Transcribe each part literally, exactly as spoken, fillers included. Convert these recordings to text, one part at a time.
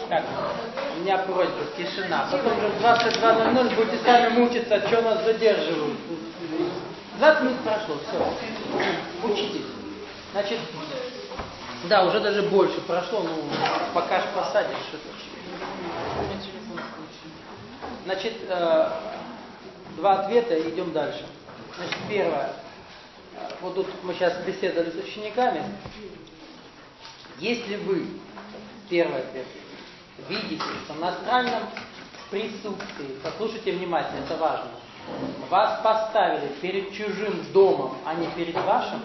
Так, у меня просьба, тишина. Потом уже в двадцать два ноль ноль будете сами мучиться, что нас задерживают. двадцать минут прошло, все. Учитесь. Значит, да, уже даже больше прошло, ну, пока ж посадишь, что-то. Значит, э, два ответа, и идем дальше. Значит, первое. Вот тут мы сейчас беседовали с учениками. Если вы, первый ответ, видите, что на астральном присутствии, послушайте внимательно, это важно, вас поставили перед чужим домом, а не перед вашим,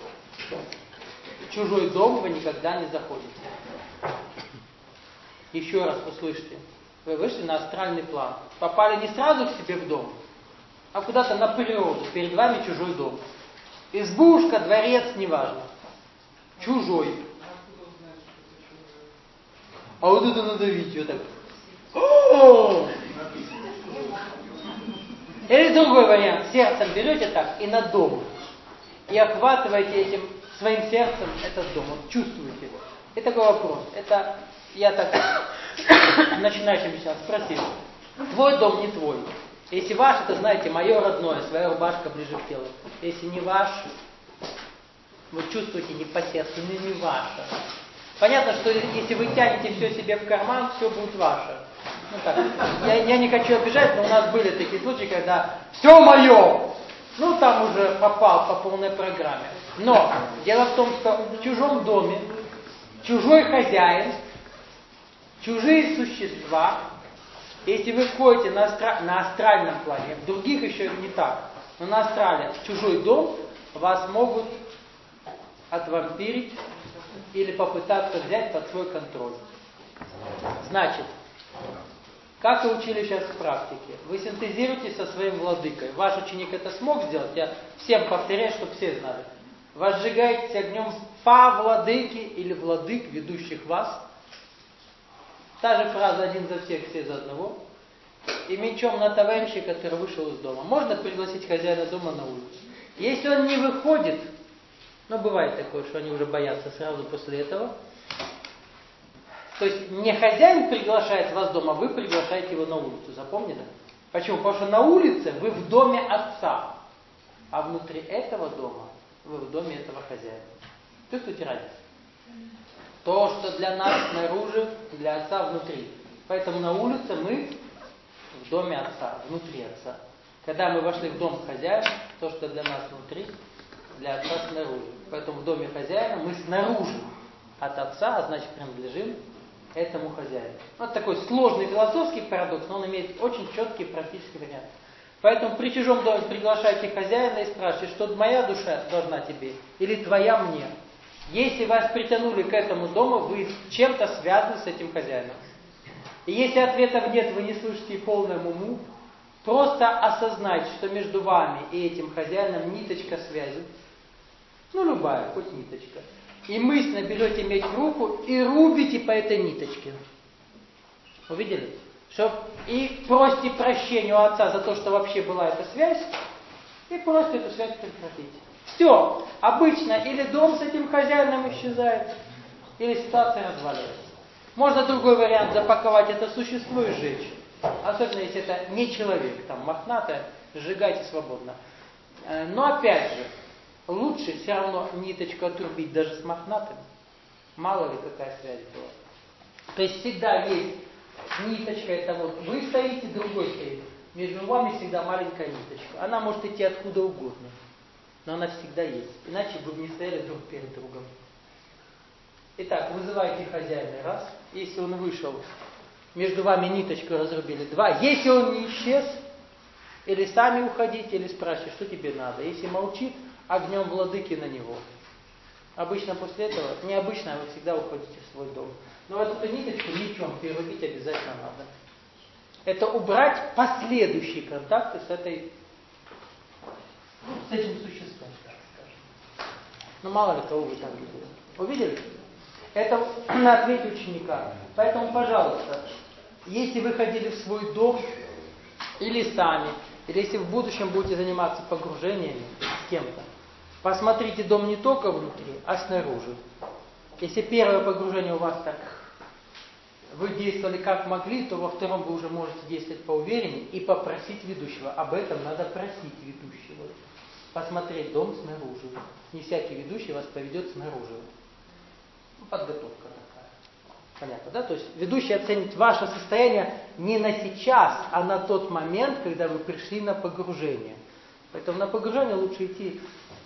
в чужой дом вы никогда не заходите. Еще раз услышьте. Вы вышли на астральный план. Попали не сразу к себе в дом, а куда-то на природу. Перед вами чужой дом. Избушка, дворец, неважно. Чужой. А вот это надавить, вот так. О! Или другой вариант. Сердцем берете так и на дом. И охватываете этим своим сердцем этот дом. Вот чувствуете. И такой вопрос. Это я так начинающим сейчас спросил. Твой дом не твой. Если ваш, это, знаете, мое родное, своя рубашка ближе к телу. Если не ваш, вы чувствуете не по сердцу, но не ваше. Понятно, что если вы тянете все себе в карман, все будет ваше. Ну так, я, я не хочу обижать, но у нас были такие случаи, когда все мое, ну там уже попал по полной программе. Но дело в том, что в чужом доме чужой хозяин, чужие существа. Если вы входите на, астра... на астральном плане, в других еще не так, но на астрале в чужой дом вас могут отвампирить или попытаться взять под свой контроль. Значит, как вы учили сейчас в практике, вы синтезируете со своим владыкой. Ваш ученик это смог сделать, я всем повторяю, чтобы все знали. Возжигаете огнем по владыке или владык, ведущих вас. Та же фраза «один за всех, все за одного». И мечом на товарища, который вышел из дома. Можно пригласить хозяина дома на улицу. Если он не выходит, ну бывает такое, что они уже боятся сразу после этого. То есть не хозяин приглашает вас дома, вы приглашаете его на улицу. Запомнили? Почему? Потому что на улице вы в доме отца. А внутри этого дома вы в доме этого хозяина. Чувствуете разницу? То, что для нас снаружи, для отца внутри. Поэтому на улице мы в доме отца, внутри отца. Когда мы вошли в дом хозяина, то, что для нас внутри, для отца снаружи. Поэтому в доме хозяина мы снаружи от отца, а значит принадлежим этому хозяину. Вот такой сложный философский парадокс, но он имеет очень четкий практический вариант. Поэтому при чужом доме приглашайте хозяина и спрашивайте, что моя душа должна тебе или твоя мне. Если вас притянули к этому дому, вы чем-то связаны с этим хозяином. И если ответов нет, вы не слышите полному уму, просто осознайте, что между вами и этим хозяином ниточка связи. Ну, любая, хоть ниточка. И мысленно берете меч в руку и рубите по этой ниточке. Увидели? Чтоб... И просите прощения у отца за то, что вообще была эта связь, и просите эту связь прекратить. Все. Обычно или дом с этим хозяином исчезает, или ситуация разваливается. Можно другой вариант, запаковать это существо и сжечь. Особенно если это не человек, там мохнатое, сжигайте свободно. Но опять же, лучше все равно ниточку отрубить даже с мохнатым. Мало ли какая связь была. То есть всегда есть ниточка, это вот вы стоите, другой стоит. Между вами всегда маленькая ниточка. Она может идти откуда угодно. Но она всегда есть. Иначе бы не стояли друг перед другом. Итак, вызывайте хозяина раз. Если он вышел, между вами ниточку разрубили. Два. Если он не исчез, или сами уходите, или спрашивайте, что тебе надо. Если молчит, огнем владыки на него. Обычно после этого, необычно, вы всегда уходите в свой дом. Но вот эту ниточку мечом перерубить обязательно надо. Это убрать последующие контакты с этой, с этим существом, так скажем. Ну мало ли кого вы там видели. Увидели? Это на ответе ученика. Поэтому, пожалуйста, если вы ходили в свой дом, или сами, или если в будущем будете заниматься погружениями с кем-то, посмотрите дом не только внутри, а снаружи. Если первое погружение у вас так вы действовали как могли, то во втором вы уже можете действовать поувереннее и попросить ведущего. Об этом надо просить ведущего. Посмотреть дом снаружи. Не всякий ведущий вас поведет снаружи. Ну, подготовка такая. Понятно, да? То есть ведущий оценит ваше состояние не на сейчас, а на тот момент, когда вы пришли на погружение. Поэтому на погружение лучше идти,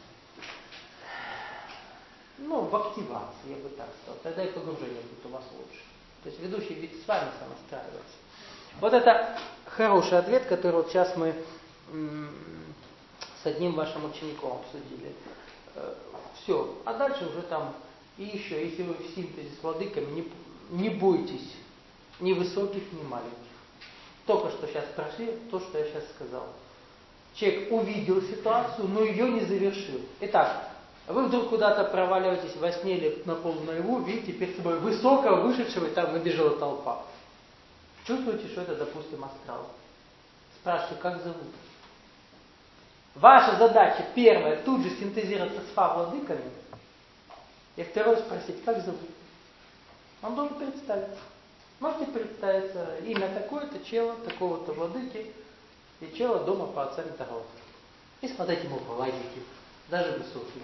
ну, в активации, я бы так сказал. Тогда и погружение будет у вас лучше. То есть ведущий ведь с вами сонастраивается. Вот это хороший ответ, который вот сейчас мы м- с одним вашим учеником обсудили. Э- все. А дальше уже там и еще, если вы в синтезе с владыками, не, не бойтесь ни высоких, ни маленьких. Только что сейчас прошли то, что я сейчас сказал. Человек увидел ситуацию, но ее не завершил. Итак, вы вдруг куда-то проваливаетесь во сне или на полунаяву, видите перед собой высокого, вышедшего, и там набежала толпа. Чувствуете, что это, допустим, астрал. Спрашивайте, как зовут. Ваша задача, первая, тут же синтезироваться с фа-владыками, и второе, спросить, как зовут. Он должен представиться. Можете представиться, имя такое-то, чела, такого-то владыки, и чела дома по отцам Таро. И смотреть ему по лазике, даже высокий.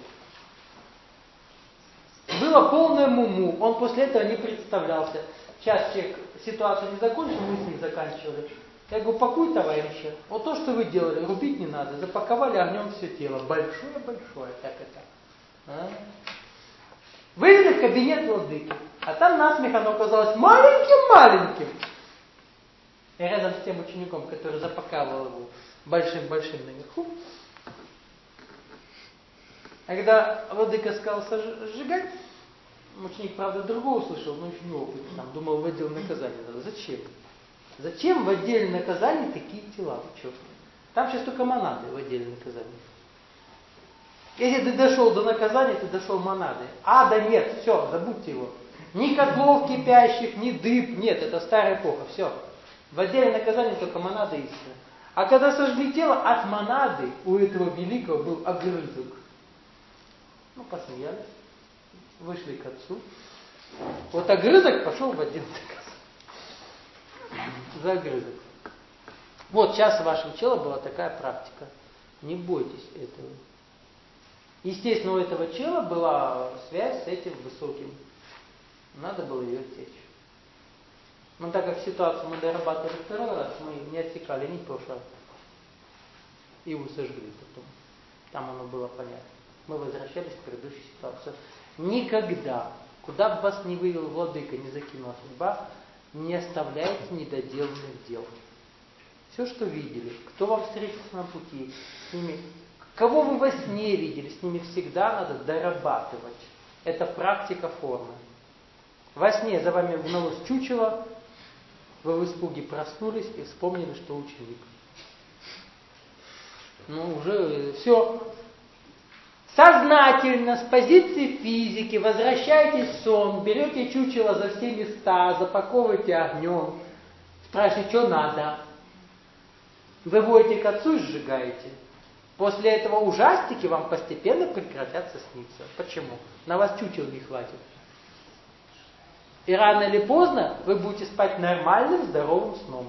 Было полное муму, он после этого не представлялся. Сейчас человек ситуацию не закончил, мы с ним заканчивали. Я говорю, пакуй, товарищи, вот то, что вы делали, рубить не надо, запаковали огнем все тело, большое-большое, так и так. А? Вывели в кабинет владыки, а там насмех оно оказалось маленьким-маленьким. И рядом с тем учеником, который запаковал его большим-большим наверху, а когда владыка сказал сжигать, ученик, правда, другого услышал, но очень неопытный, там, думал, в отдел наказания надо. Зачем? Зачем в отделе наказаний такие тела? Вы что? Там сейчас только монады в отделе наказаний. Если ты дошел до наказания, ты дошел монады. А, да нет, все, забудьте его. Ни котлов кипящих, ни дыб, нет, это старая эпоха, все. В отделе наказания только монады истины. А когда сожгли тело, от монады у этого великого был огрызок. Ну, посмеялись, вышли к отцу. Вот огрызок пошел в отдел наказания. За огрызок. Вот сейчас в вашем теле была такая практика. Не бойтесь этого. Естественно, у этого чела была связь с этим высоким. Надо было ее отсечь. Но так как ситуацию мы дорабатывали второй раз, мы не отсекали ни в прошлый раз. И его сожгли потом. Там оно было понятно. Мы возвращались к предыдущей ситуации. Никогда, куда бы вас ни вывел владыка, не закинула судьба, не оставляйте недоделанных дел. Все, что видели, кто вам встретился на пути, с ними, кого вы во сне видели, с ними всегда надо дорабатывать. Это практика формы. Во сне за вами гналось чучело, вы в испуге проснулись и вспомнили, что ученик. Ну, уже все. Сознательно, с позиции физики, возвращаетесь в сон, берете чучело за все места, запаковываете огнем, спрашиваете, что надо. Выводите к отцу и сжигаете. После этого ужастики вам постепенно прекратятся сниться. Почему? На вас чучел не хватит. И рано или поздно вы будете спать нормальным, здоровым сном.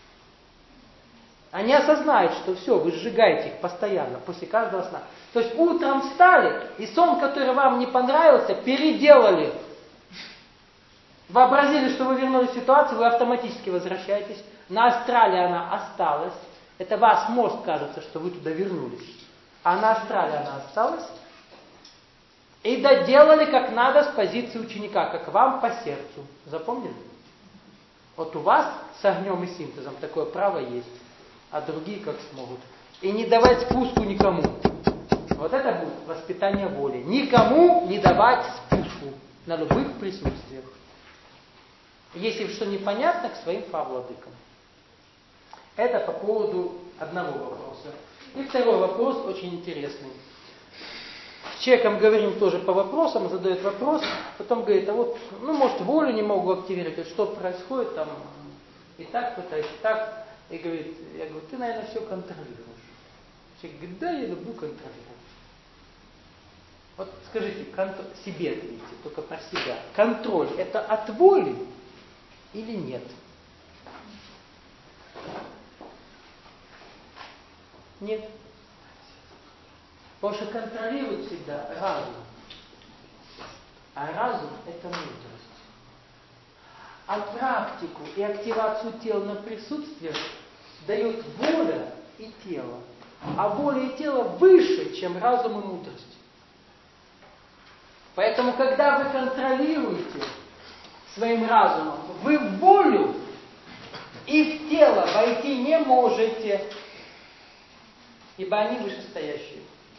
Они осознают, что все, вы сжигаете их постоянно, после каждого сна. То есть утром встали, и сон, который вам не понравился, переделали. Вообразили, что вы вернулись в ситуацию, вы автоматически возвращаетесь. На астрале она осталась. Это ваш мозг кажется, что вы туда вернулись. А на астрале она осталась. И доделали как надо с позиции ученика, как вам по сердцу. Запомнили? Вот у вас с огнем и синтезом такое право есть. А другие как смогут. И не давать спуску никому. Вот это будет воспитание воли. Никому не давать спуску на любых присутствиях. Если что непонятно, к своим фа-владыкам. Это по поводу одного вопроса. И второй вопрос очень интересный. С человеком говорим тоже по вопросам, задает вопрос, потом говорит, а вот, ну, может, волю не могу активировать, что происходит там, и так пытаюсь, и так. И говорит, я говорю, ты, наверное, все контролируешь. Человек говорит, да, я люблю контролировать. Вот скажите, контр... себе ответьте, только про себя. Контроль – это от воли или нет? Нет. Потому что контролирует всегда разум. А разум – это мудрость. А практику и активацию тела на присутствие дает воля и тело. А воля и тело выше, чем разум и мудрость. Поэтому, когда вы контролируете своим разумом, вы в волю и в тело войти не можете, ибо они вышестоящие.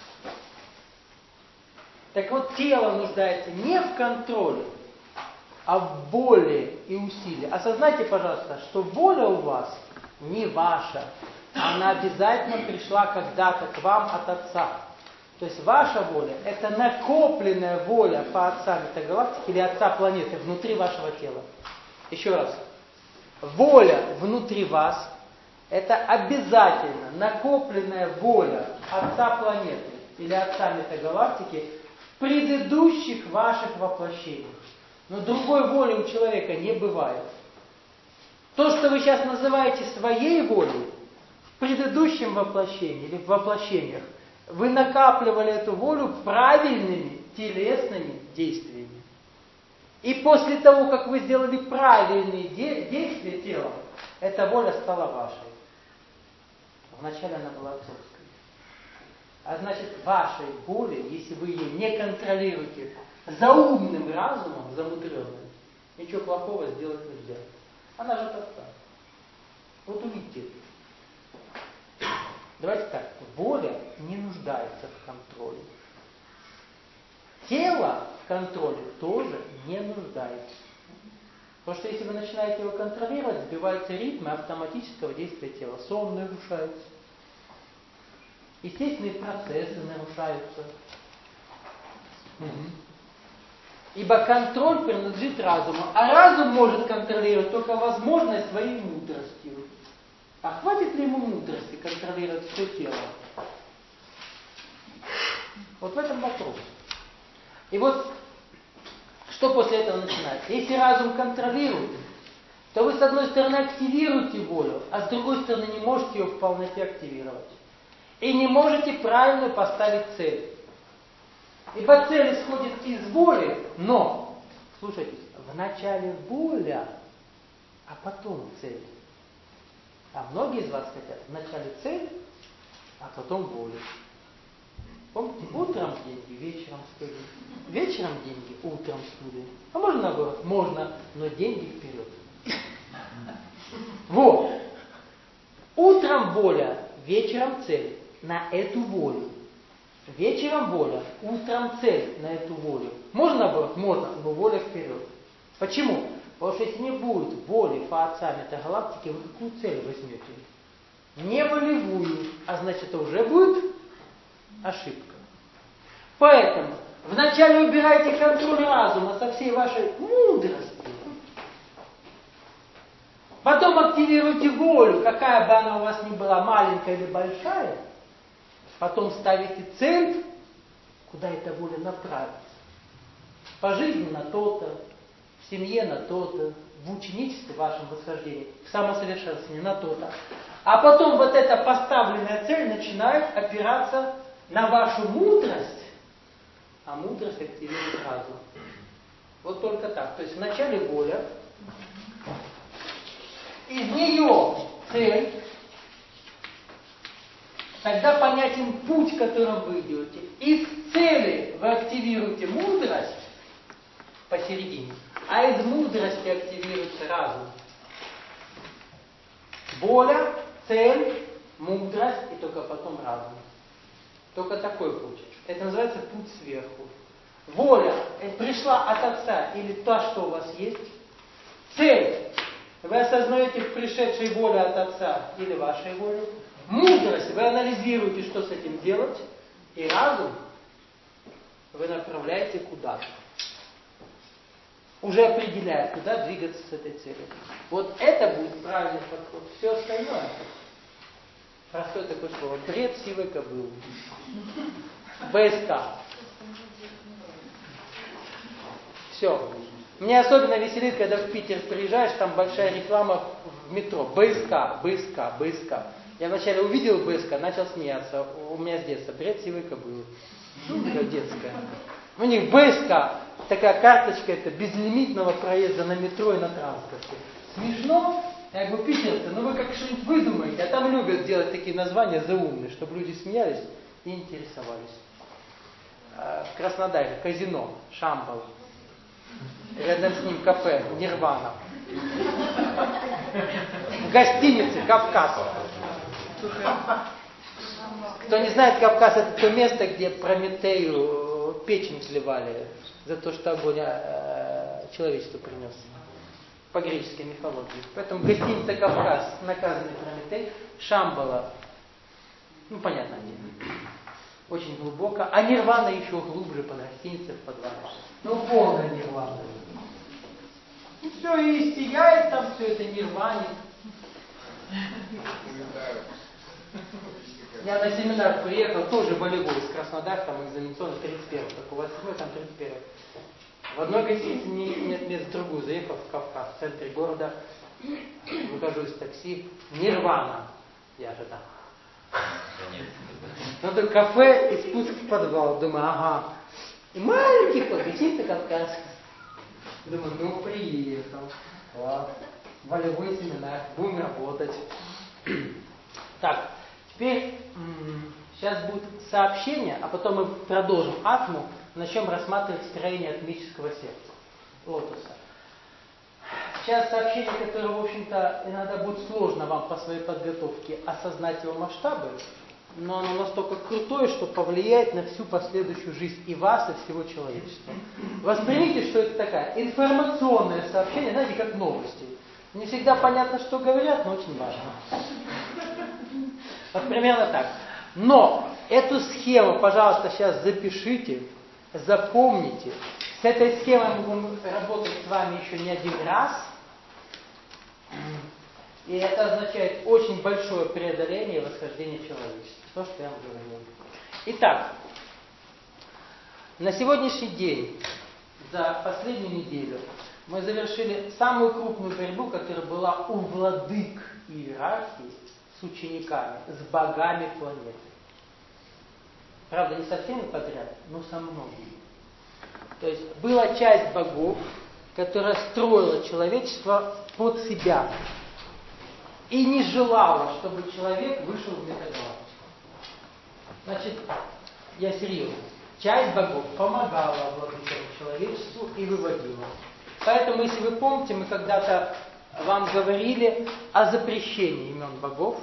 Так вот, тело нуждается не в контроле, а в воле и усилии. Осознайте, пожалуйста, что воля у вас не ваша. Она обязательно пришла когда-то к вам от Отца. То есть ваша воля – это накопленная воля по Отца метагалактики или Отца планеты внутри вашего тела. Еще раз. Воля внутри вас – это обязательно накопленная воля Отца планеты или Отца метагалактики в предыдущих ваших воплощениях. Но другой воли у человека не бывает. То, что вы сейчас называете своей волей, в предыдущем воплощении или в воплощениях, вы накапливали эту волю правильными телесными действиями. И после того, как вы сделали правильные де- действия телом, эта воля стала вашей. Вначале она была отцовской. А значит, вашей воли, если вы ее не контролируете заумным разумом, замудренным, ничего плохого сделать нельзя. Она же от Отца. Вот увидите это. Давайте так. Воля не нуждается в контроле. Тело в контроле тоже не нуждается. Потому что если вы начинаете его контролировать, сбиваются ритмы автоматического действия тела. Сон нарушается. Естественные процессы нарушаются. Угу. Ибо контроль принадлежит разуму. А разум может контролировать только возможность своей мудростью. А хватит ли ему мудрости контролировать все тело? Вот в этом вопрос. И вот, что после этого начинается? Если разум контролирует, то вы с одной стороны активируете волю, а с другой стороны не можете ее в полноте активировать. И не можете правильно поставить цель. Ибо цель исходит из воли, но, слушайте, вначале воля, а потом цель. А многие из вас хотят вначале цель, а потом воля. Помните, утром деньги, вечером студия. Вечером деньги, утром студия. А можно наоборот? Можно, но деньги вперед. Вот. Утром воля, вечером цель. На эту волю. Вечером воля, утром цель на эту волю. Можно наоборот? Можно, но воля вперед. Почему? Потому что если не будет воли по Отца метагалактики, вы какую цель возьмете? Не волевую, а значит это уже будет ошибка. Поэтому вначале убирайте контроль разума со всей вашей мудрости. Потом активируйте волю, какая бы она у вас ни была, маленькая или большая. Потом ставите цель, куда эта воля направится. По жизни на то-то, в семье на то-то, в ученичестве вашем восхождении, в самосовершенствовании на то-то. А потом вот эта поставленная цель начинает опираться на вашу мудрость, а мудрость активирует разум. Вот только так. То есть вначале воля, из нее цель, тогда понятен путь, которым вы идете. Из цели вы активируете мудрость посередине, а из мудрости активируется разум. Воля, цель, мудрость и только потом разум. Только такой путь. Это называется путь сверху. Воля пришла от Отца или та, что у вас есть. Цель. Вы осознаете в пришедшей воле от Отца или вашей воле. Мудрость. Вы анализируете, что с этим делать. И разум вы направляете куда-то. Уже определяя, куда двигаться с этой целью. Вот это будет правильный подход. Все остальное. Простое такое слово. Бред сивой кобылы. БСК. Все. Меня особенно веселит, когда в Питер приезжаешь, там большая реклама в метро. БСК, БСК, БСК. Я вначале увидел БСК, начал смеяться. У меня с детства бред сивой кобылы. Шутка детская. У них БСК, такая карточка, это безлимитного проезда на метро и на транспорте. Смешно? Я говорю, питерцы, ну вы как что-нибудь выдумаете, а там любят делать такие названия заумные, чтобы люди смеялись и интересовались. В Краснодаре казино, Шамбал. Рядом с ним кафе, Нирвана. В гостинице Кавказ. Кто не знает, Кавказ это то место, где Прометею печень сливали за то, что огонь э, человечеству принес. По греческой мифологии. Поэтому гостиница Кавказ, наказанный Прометей, Шамбала, ну понятно где. Очень глубоко. А Нирвана еще глубже под гостиницей в подвале. Ну полная Нирвана. И все, и сияет там все это Нирване. Я на семинар приехал, тоже волейбол из Краснодара, там экзаменационный тридцать первый, как у вас седьмой, там тридцать первый. В одной гостинице нет места, в другую заехал в Кавказ, в центре города, выхожу из такси, Нирвана, я же там. Ну то кафе и спуск в подвал, думаю, ага. И маленький вход, гостиница Кавказ. Думаю, ну приехал, класс, волевой семинар, будем работать. Так, теперь сейчас будет сообщение, а потом мы продолжим атму, начнем рассматривать строение атмического сердца, лотоса. Сейчас сообщение, которое, в общем-то, иногда будет сложно вам по своей подготовке осознать его масштабы, но оно настолько крутое, что повлияет на всю последующую жизнь и вас, и всего человечества. Воспримите, что это такая информационное сообщение, знаете, как новости. Не всегда понятно, что говорят, но очень важно. Вот примерно так. Но эту схему, пожалуйста, сейчас запишите, запомните. С этой схемой мы будем работать с вами еще не один раз. И это означает очень большое преодоление и восхождение человечества. То, что я вам говорил. Итак, на сегодняшний день, за последнюю неделю, мы завершили самую крупную борьбу, которая была у владык иерархии с учениками, с богами планеты. Правда, не со всеми подряд, но со многими. То есть была часть богов, которая строила человечество под себя и не желала, чтобы человек вышел в метагалактику. Значит, я серьезно. Часть богов помогала владыкам человечеству и выводила. Поэтому, если вы помните, мы когда-то вам говорили о запрещении имен богов.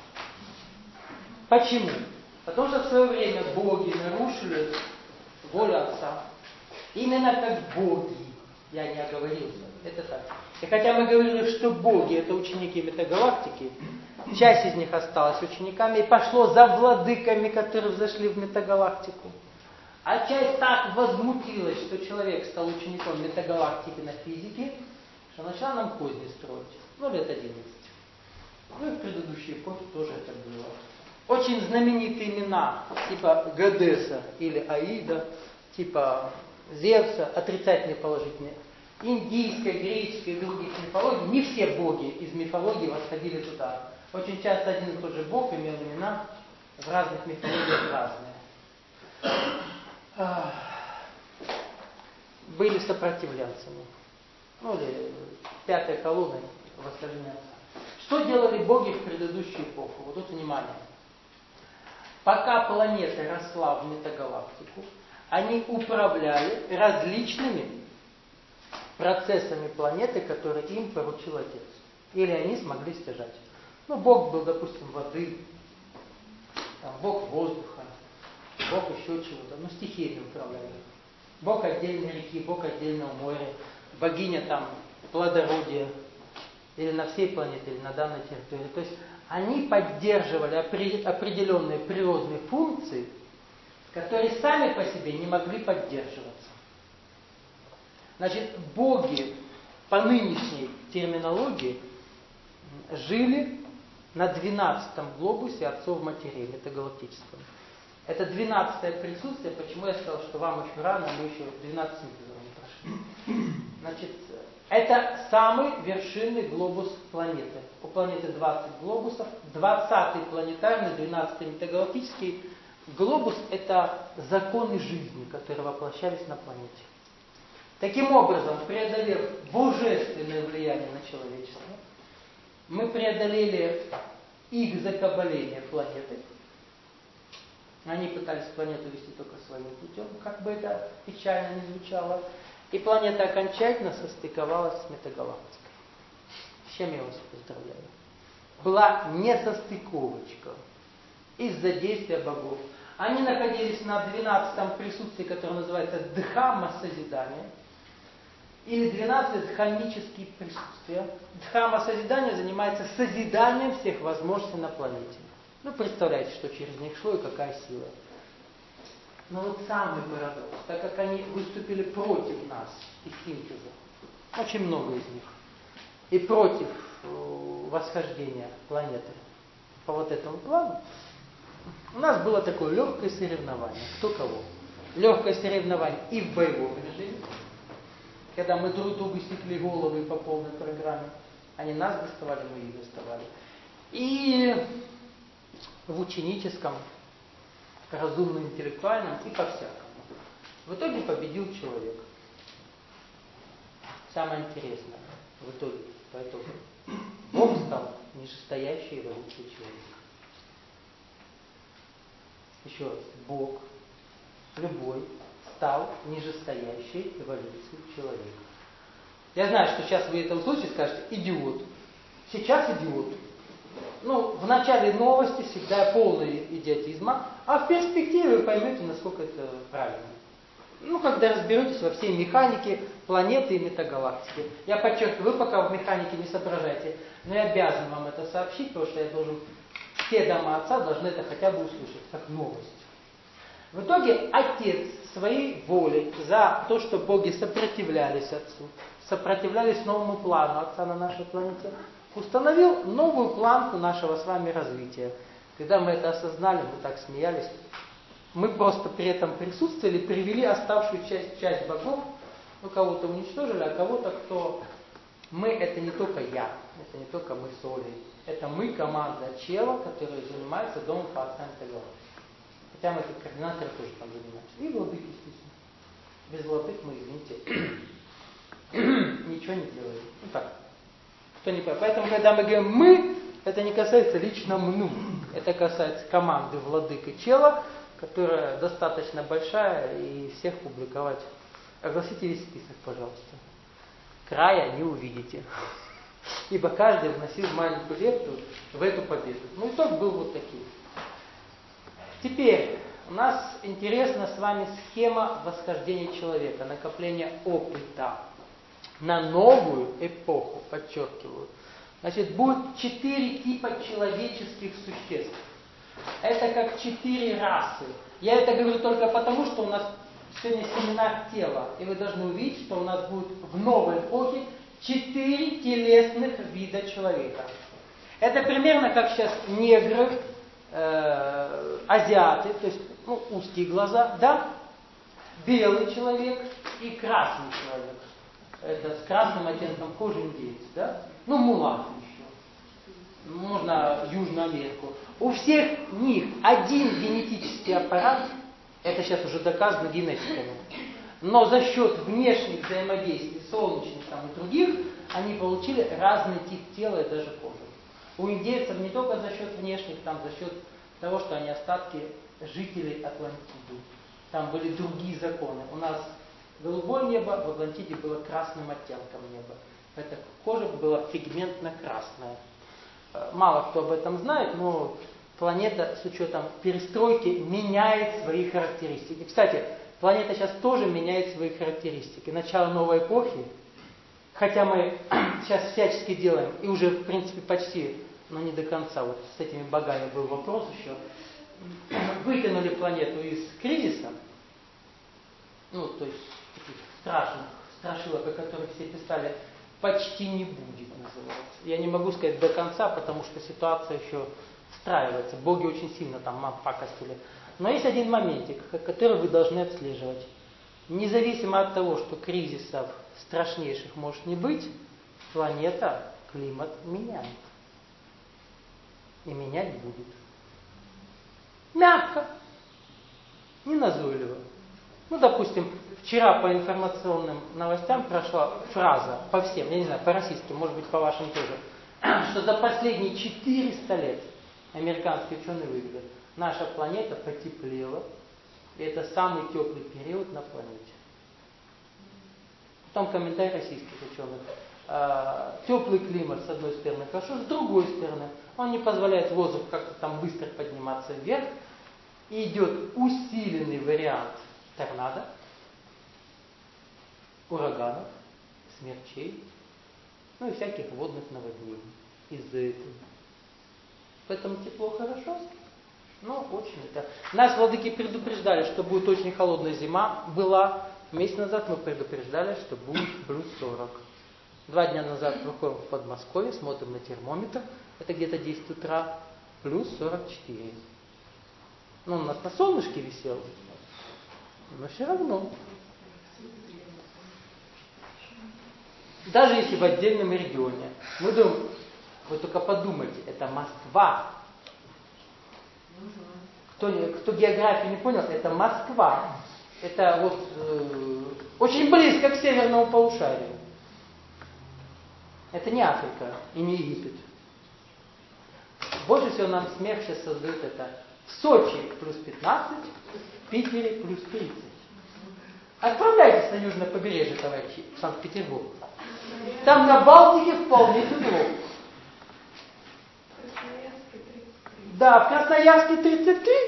Почему? Потому что в свое время боги нарушили волю Отца. Именно как боги. Я не оговорился. Это так. И хотя мы говорили, что боги это ученики метагалактики, часть из них осталась учениками и пошло за владыками, которые взошли в метагалактику. А часть так возмутилась, что человек стал учеником метагалактики на физике, что начала нам козни строить. Ну, лет одиннадцать. Ну и в предыдущей эпохе тоже это было. Очень знаменитые имена, типа Гадеса или Аида, типа Зевса, отрицательные, положительные. Индийской, греческой и других мифологий, не все боги из мифологии восходили туда. Очень часто один и тот же бог имел имена в разных мифологиях разные. Были сопротивленцами. Ну или пятой колонной восхождения Отца. Что делали боги в предыдущую эпоху? Вот тут внимание. Пока планета росла в метагалактику, они управляли различными процессами планеты, которые им поручил Отец. Или они смогли стяжать. Ну, Бог был, допустим, воды, там, Бог воздуха, Бог еще чего-то, ну, стихиями управляли. Бог отдельной реки, Бог отдельного моря, богиня там плодородия, или на всей планете, или на данной территории. То есть они поддерживали определенные природные функции, которые сами по себе не могли поддерживаться. Значит, боги по нынешней терминологии жили на двенадцатом глобусе отцов матерей, метагалактическом. Это двенадцатое присутствие, почему я сказал, что вам еще рано, мы еще двенадцать не прошли. На Значит, это самый вершинный глобус планеты. У планеты двадцать глобусов. двадцатый планетарный, двенадцатый метагалактический глобус – это законы жизни, которые воплощались на планете. Таким образом, преодолев божественное влияние на человечество, мы преодолели их закабаление планеты. Они пытались планету вести только своим путем, как бы это печально ни звучало. И планета окончательно состыковалась с метагалактикой. С чем я вас поздравляю? Была несостыковочка из-за действия богов. Они находились на двенадцатом присутствии, которое называется Дхамма созидания, или двенадцатое дхаммические присутствия. Дхамма созидания занимается созиданием всех возможностей на планете. Ну, представляете, что через них шло и какая сила. Но вот самый парадокс, так как они выступили против нас и синтеза, очень много из них, и против э, восхождения планеты по вот этому плану, у нас было такое легкое соревнование. Кто кого? Легкое соревнование и в боевом режиме, когда мы друг другу секли головы по полной программе. Они нас доставали, мы их доставали. И в ученическом, разумно-интеллектуальном и по-всякому. В итоге победил человек. Самое интересное в итоге, по итогу, Бог стал нижестоящей эволюцией человека. Еще раз, Бог, любой, стал нижестоящей эволюцией человека. Я знаю, что сейчас вы это услышите и скажете: идиот. Сейчас идиот. Ну, в начале новости всегда полный идиотизма, а в перспективе вы поймете, насколько это правильно. Ну, когда разберетесь во всей механике планеты и метагалактики. Я подчеркиваю, вы пока в механике не соображаете, но я обязан вам это сообщить, потому что я должен, все дома отца должны это хотя бы услышать, как новость. В итоге отец своей волей за то, что боги сопротивлялись отцу, сопротивлялись новому плану отца на нашей планете, установил новую планку нашего с вами развития. Когда мы это осознали, мы так смеялись. Мы просто при этом присутствовали, привели оставшую часть, часть богов, ну, кого-то уничтожили, а кого-то, кто... Мы — это не только я, это не только мы с Олей. Это мы, команда чела, которая занимается домом по отцам метагалактики. Хотя мы тут координаторы тоже там занимаемся. И владык, естественно. Без владык мы, извините, ничего не делаем. Ну так. Кто не понимает. Поэтому, когда мы говорим «мы», это не касается лично мну. Это касается команды владык и чела, которая достаточно большая, и всех публиковать. Огласите весь список, пожалуйста. Края не увидите. Ибо каждый вносил маленькую лепту в эту победу. Ну, итог был вот таким. Теперь у нас интересна с вами схема восхождения человека, накопление опыта на новую эпоху, подчеркиваю. Значит, будет четыре типа человеческих существ. Это как четыре расы. Я это говорю только потому, что у нас сегодня семинар тела, и вы должны увидеть, что у нас будет в новой эпохе четыре телесных вида человека. Это примерно как сейчас негры, э, азиаты, то есть ну, узкие глаза, да, белый человек и красный человек. Это с красным оттенком кожи индейцы, да? Ну, мулаты еще. Можно Южную Америку. У всех них один генетический аппарат, это сейчас уже доказано генетиками, но за счет внешних взаимодействий, солнечных там, и других, они получили разный тип тела и даже кожи. У индейцев не только за счет внешних, там за счет того, что они остатки жителей Атлантиды. Там были другие законы. У нас голубое небо, в Атлантиде было красным оттенком неба. Эта кожа была пигментно-красная. Мало кто об этом знает, но планета с учетом перестройки меняет свои характеристики. Кстати, планета сейчас тоже меняет свои характеристики. Начало новой эпохи, хотя мы сейчас всячески делаем, и уже в принципе почти, но не до конца, вот с этими богами был вопрос еще, вытянули планету из кризиса, ну то есть таких страшных страшилок, о которых все писали, почти не будет называться. Я не могу сказать до конца, потому что ситуация еще встраивается. Боги очень сильно там пакостили. Но есть один моментик, который вы должны отслеживать. Независимо от того, что кризисов страшнейших может не быть, планета климат меняет. И менять будет. Мягко. Не назойливо. Ну, допустим, вчера по информационным новостям прошла фраза по всем, я не знаю, по российским, может быть, по вашим тоже, что за последние четыреста лет американские ученые вывели, наша планета потеплела, и это самый теплый период на планете. Потом комментарий российских ученых. Теплый климат, с одной стороны, хорошо, с другой стороны, он не позволяет воздуху как-то там быстро подниматься вверх, и идет усиленный вариант торнадо, ураганов, смерчей, ну и всяких водных наводнений из-за этого. Поэтому тепло хорошо, но очень это. Нас владыки предупреждали, что будет очень холодная зима. Была. Месяц назад мы предупреждали, что будет плюс сорок. Два дня назад выходим в Подмосковье, смотрим на термометр. Это где-то десять утра. Плюс сорок четыре. Ну, он у нас на солнышке висел. Но все равно. Даже если в отдельном регионе. Мы думаем, вы только подумайте, это Москва. Кто, кто географию не понял, это Москва. Это вот э, очень близко к северному полушарию. Это не Африка и не Египет. Больше всего нам смех сейчас создает это в Сочи плюс пятнадцать, в Питере плюс тридцать. Отправляйтесь на южное побережье, товарищи, в Санкт-Петербург. Там на Балтике вполне тепло. Да, в Красноярске тридцать три.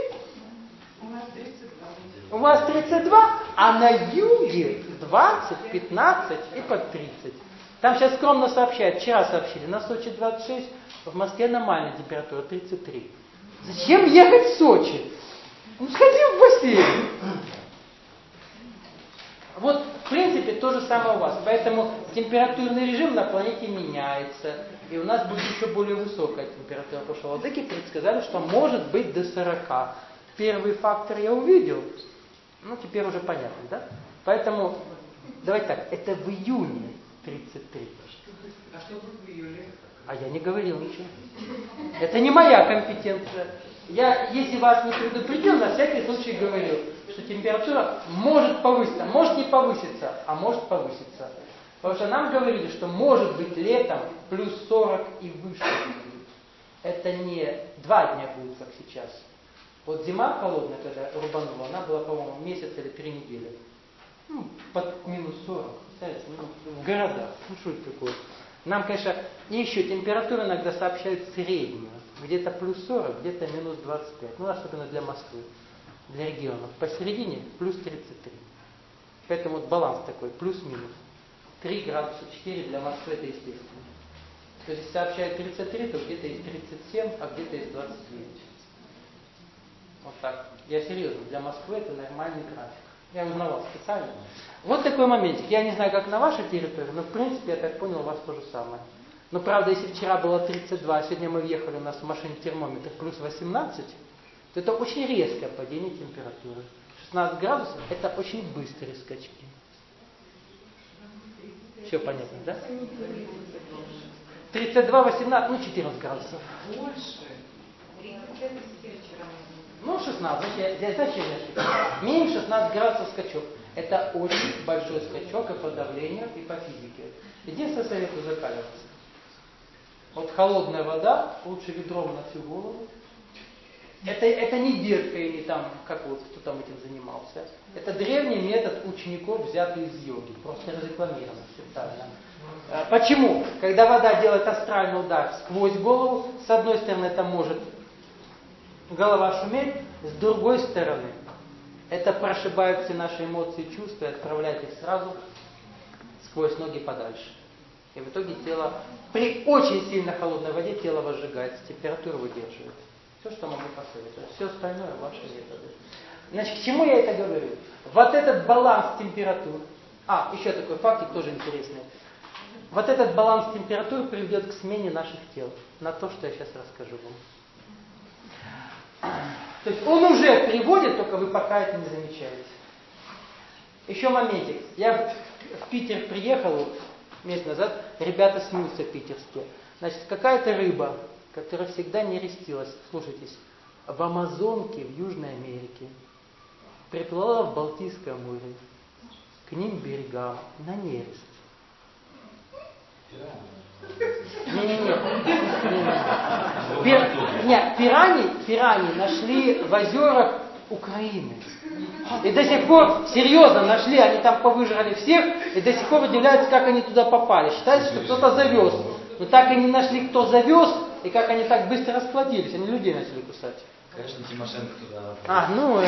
У вас тридцать два, а на юге двадцать, пятнадцать и под тридцать. Там сейчас скромно сообщают, вчера сообщили, на Сочи двадцать шесть, в Москве аномальная температура тридцать три. Зачем ехать в Сочи? Ну сходи в бассейн. Вот, в принципе, то же самое у вас. Поэтому температурный режим на планете меняется. И у нас будет еще более высокая температура. Потому что владыки предсказали, что может быть до сорока. Первый фактор я увидел. Ну, теперь уже понятно, да? Поэтому, давайте так, это в июне тридцать три. А что будет в июле? А я не говорил ничего. Это не моя компетенция. Я, если вас не предупредил, на всякий случай говорил, что температура может повыситься, может не повыситься, а может повыситься. Потому что нам говорили, что может быть летом плюс сорок и выше. Это не два дня будет, как сейчас. Вот зима холодная, когда рубанула, она была, по-моему, месяц или три недели. Ну, под минус сорок, представляете, ну, в городах. Ну, что это такое? Нам, конечно, и еще температура иногда сообщают среднюю. Где-то плюс сорок, где-то минус двадцать пять. Ну, особенно для Москвы, для регионов. Посередине плюс тридцать три. Поэтому вот баланс такой, плюс-минус. три градуса, четыре для Москвы это естественно. То есть, если сообщают тридцать три, то где-то есть тридцать семь, а где-то есть двадцать девять. Вот так. Я серьезно, для Москвы это нормальный график. Я узнавал специально. Вот такой моментик. Я не знаю, как на вашей территории, но в принципе, я так понял, у вас то же самое. Но правда, если вчера было тридцать два, а сегодня мы въехали, у нас в машине термометр плюс восемнадцать, то это очень резкое падение температуры. шестнадцать градусов – это очень быстрые скачки. Все понятно, да? тридцать два, восемнадцать, ну четырнадцать градусов. Больше. Ну, шестнадцать, значит, я, значит, я минимум шестнадцать градусов скачок. Это очень большой скачок и по давлению, и по физике. Единственное, советую закаливаться. Вот холодная вода, лучше ведром на всю голову. Это, это не детка и не там, как вот, кто там этим занимался. Это древний метод учеников, взятый из йоги, просто разрекламирован специально. Почему? Когда вода делает астральный удар сквозь голову, с одной стороны это может голова шуметь, с другой стороны это прошибает все наши эмоции и чувства и отправляет их сразу сквозь ноги подальше. И в итоге тело, при очень сильно холодной воде тело возжигается, температуру выдерживает. Все, что могу посоветовать. Все остальное ваши методы. Значит, к чему я это говорю? Вот этот баланс температур. А, еще такой фактик тоже интересный. Вот этот баланс температур приведет к смене наших тел. На то, что я сейчас расскажу вам. То есть он уже приводит, только вы пока это не замечаете. Еще моментик. Я в Питер приехал вот, месяц назад, ребята смеются питерские. Значит, какая-то рыба, которая всегда нерестилась, слушайтесь, в Амазонке, в Южной Америке, приплыла в Балтийское море, к ним берегам, на нерест. Не-не-не. Пир... Нет, пирани, пирани нашли в озерах Украины. И до сих пор, серьезно, нашли, они там повыжрали всех, и до сих пор удивляются, как они туда попали. Считается, что кто-то завез. Но так и не нашли, кто завез, и как они так быстро расплодились. Они людей начали кусать. Конечно, Тимошенко туда. А, ну...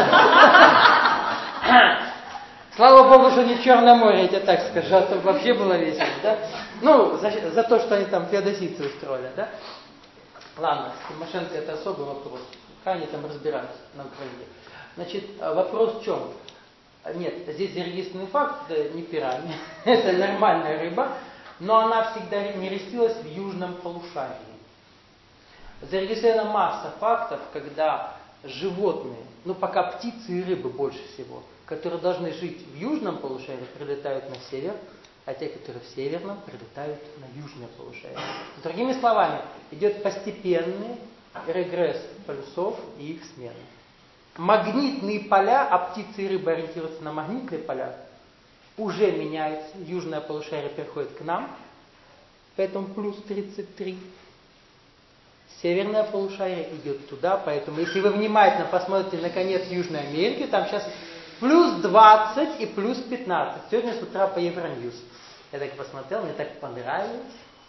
Слава Богу, что не в Черном море, я тебе так скажу, а то вообще было весело, да? Ну, за, за то, что они там феодосийцы устроили, да? Ладно, с Тимошенко это особый вопрос. Как они там разбираются на Украине? Значит, вопрос в чем? Нет, здесь зарегистрированный факт, это не пиранья, это нормальная рыба, но она всегда не рестилась в южном полушарии. Зарегистрирована масса фактов, когда животные, ну пока птицы и рыбы больше всего, которые должны жить в южном полушарии, прилетают на север, а те, которые в северном, прилетают на южное полушарие. Другими словами, идет постепенный регресс полюсов и их смена. Магнитные поля, а птицы и рыбы ориентируются на магнитные поля, уже меняются. Южное полушарие переходит к нам, поэтому плюс тридцать три. Северное полушарие идет туда, поэтому если вы внимательно посмотрите на конец Южной Америки, там сейчас плюс двадцать и плюс пятнадцать. Сегодня с утра по Евроньюз. Я так посмотрел, мне так понравилось.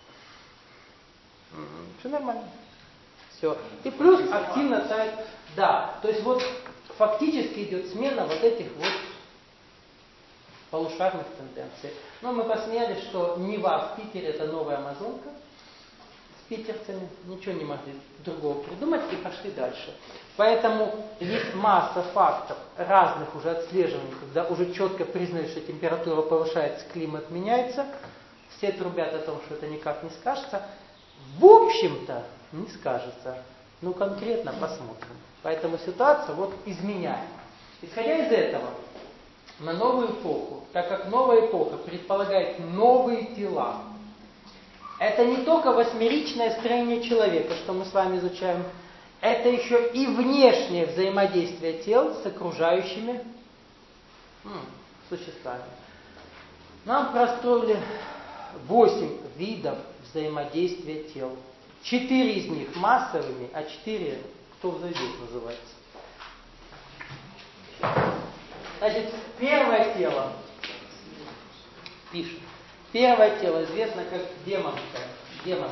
Все нормально. Все. И плюс активно тает. Да, то есть вот фактически идет смена вот этих вот полушарных тенденций. Но мы посмеялись, что Нева в Питере это новая Амазонка. С питерцами ничего не могли другого придумать и пошли дальше. Поэтому есть масса фактов разных уже отслеживаний, когда уже четко признают, что температура повышается, климат меняется. Все трубят о том, что это никак не скажется. В общем-то, не скажется. Ну, конкретно посмотрим. Поэтому ситуация вот изменяется. Исходя из этого, на новую эпоху, так как новая эпоха предполагает новые тела, это не только восьмеричное строение человека, что мы с вами изучаем, это еще и внешнее взаимодействие тел с окружающими м, существами. Нам простроили восемь видов взаимодействия тел. Четыре из них массовыми, а четыре кто взойдет называется. Значит, первое тело, пишем, первое тело известно как демонское, демон.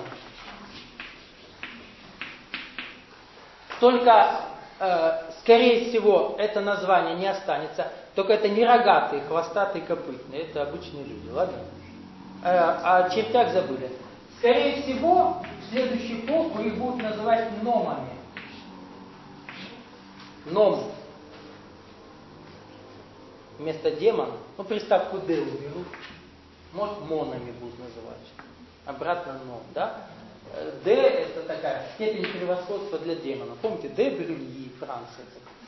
Только, э, скорее всего, это название не останется, только это не рогатые, хвостатые, копытные, это обычные люди, ладно? Э, а чертях забыли. Скорее всего, в следующий эпоху их будут называть номами. Ном. Вместо демон, ну приставку «д» уберут. Может, монами будут называть. Обратно ном, да? «Д» это такая степень превосходства для демона. Помните, «Д» Брюльи, Франция.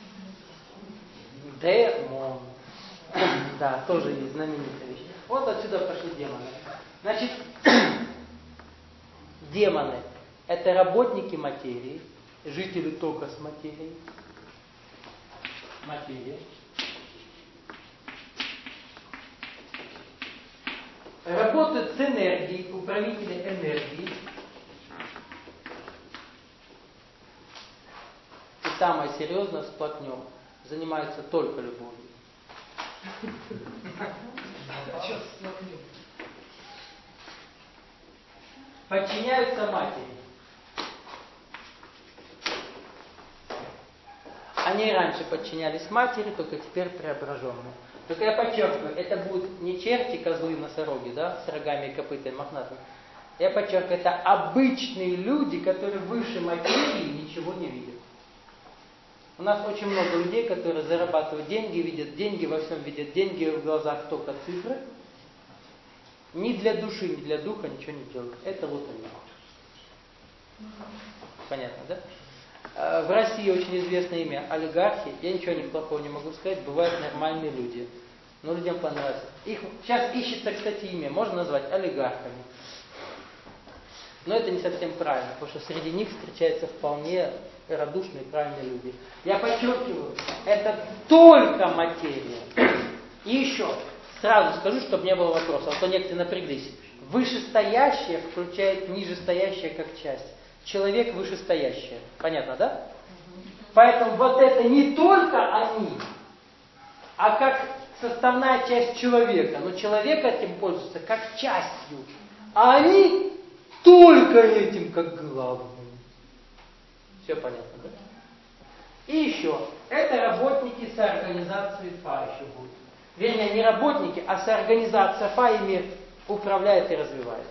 Демон. Да, тоже есть знаменитая вещь. Вот отсюда пошли демоны. Значит, демоны – это работники материи, жители тока с материей. Материя. Работают с энергией, управители энергией. И самое серьезное, с плотнем. Занимаются только любовью. Подчиняются матери. Они раньше подчинялись матери, только теперь преображенные. Только я подчеркиваю, это будут не черти, козлы, носороги, да, с рогами и копытами мохнатыми. Я подчеркиваю, это обычные люди, которые выше материи ничего не видят. У нас очень много людей, которые зарабатывают деньги, видят деньги, во всем видят деньги, в глазах только цифры. Ни для души, ни для духа ничего не делают. Это вот они. Понятно, да? В России очень известное имя олигархи. Я ничего не плохого не могу сказать. Бывают нормальные люди. Но людям понравится. Их сейчас ищется, кстати, имя. Можно назвать олигархами. Но это не совсем правильно, потому что среди них встречаются вполне радушные, правильные люди. Я подчеркиваю, это только материя. И еще, сразу скажу, чтобы не было вопросов, а то некоторые напряглись. Вышестоящее включает нижестоящее как часть. Человек вышестоящее. Понятно, да? Поэтому вот это не только они, а как составная часть человека. Но человек этим пользуется как частью. А они только этим как главным. Все понятно, да? И еще, это работники соорганизации ФА еще будут. Вернее, не работники, а соорганизация ФА ими управляет и развивает.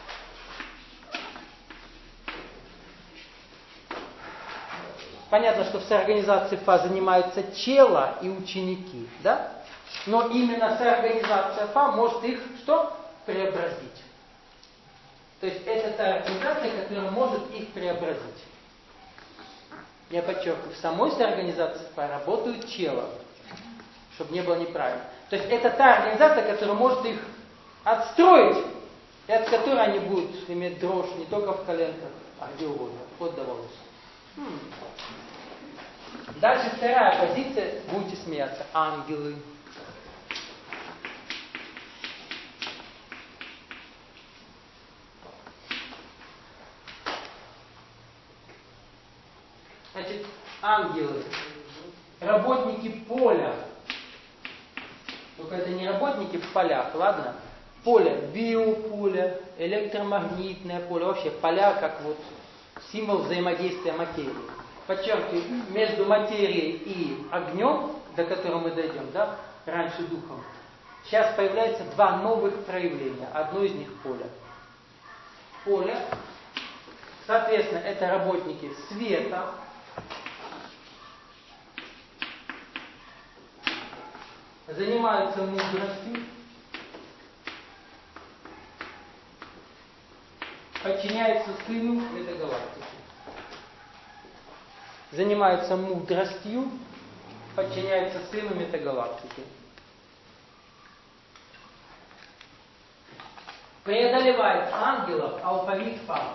Понятно, что в соорганизации ФА занимаются чела и ученики, да? Но именно соорганизация ФА может их что? Преобразить. То есть это та организация, которая может их преобразить. Я подчеркиваю, в самой соорганизации ФА работают чела, чтобы не было неправильно. То есть это та организация, которая может их отстроить, и от которой они будут иметь дрожь не только в коленках, а где угодно, вплоть до волос. Хм. Дальше вторая позиция, будете смеяться, ангелы. Значит, ангелы, работники поля. Только это не работники в полях, ладно? Поле, биополе, электромагнитное поле, вообще поля как вот символ взаимодействия материи. Подчеркиваю, между материей и огнем, до которого мы дойдем, да, раньше духом, сейчас появляются два новых проявления. Одно из них поле. Поле, соответственно, это работники света, занимаются мудростью, подчиняются сыну этой галактики. Занимаются мудростью, подчиняются сыну метагалактики. Преодолевает ангелов алфавит ФА.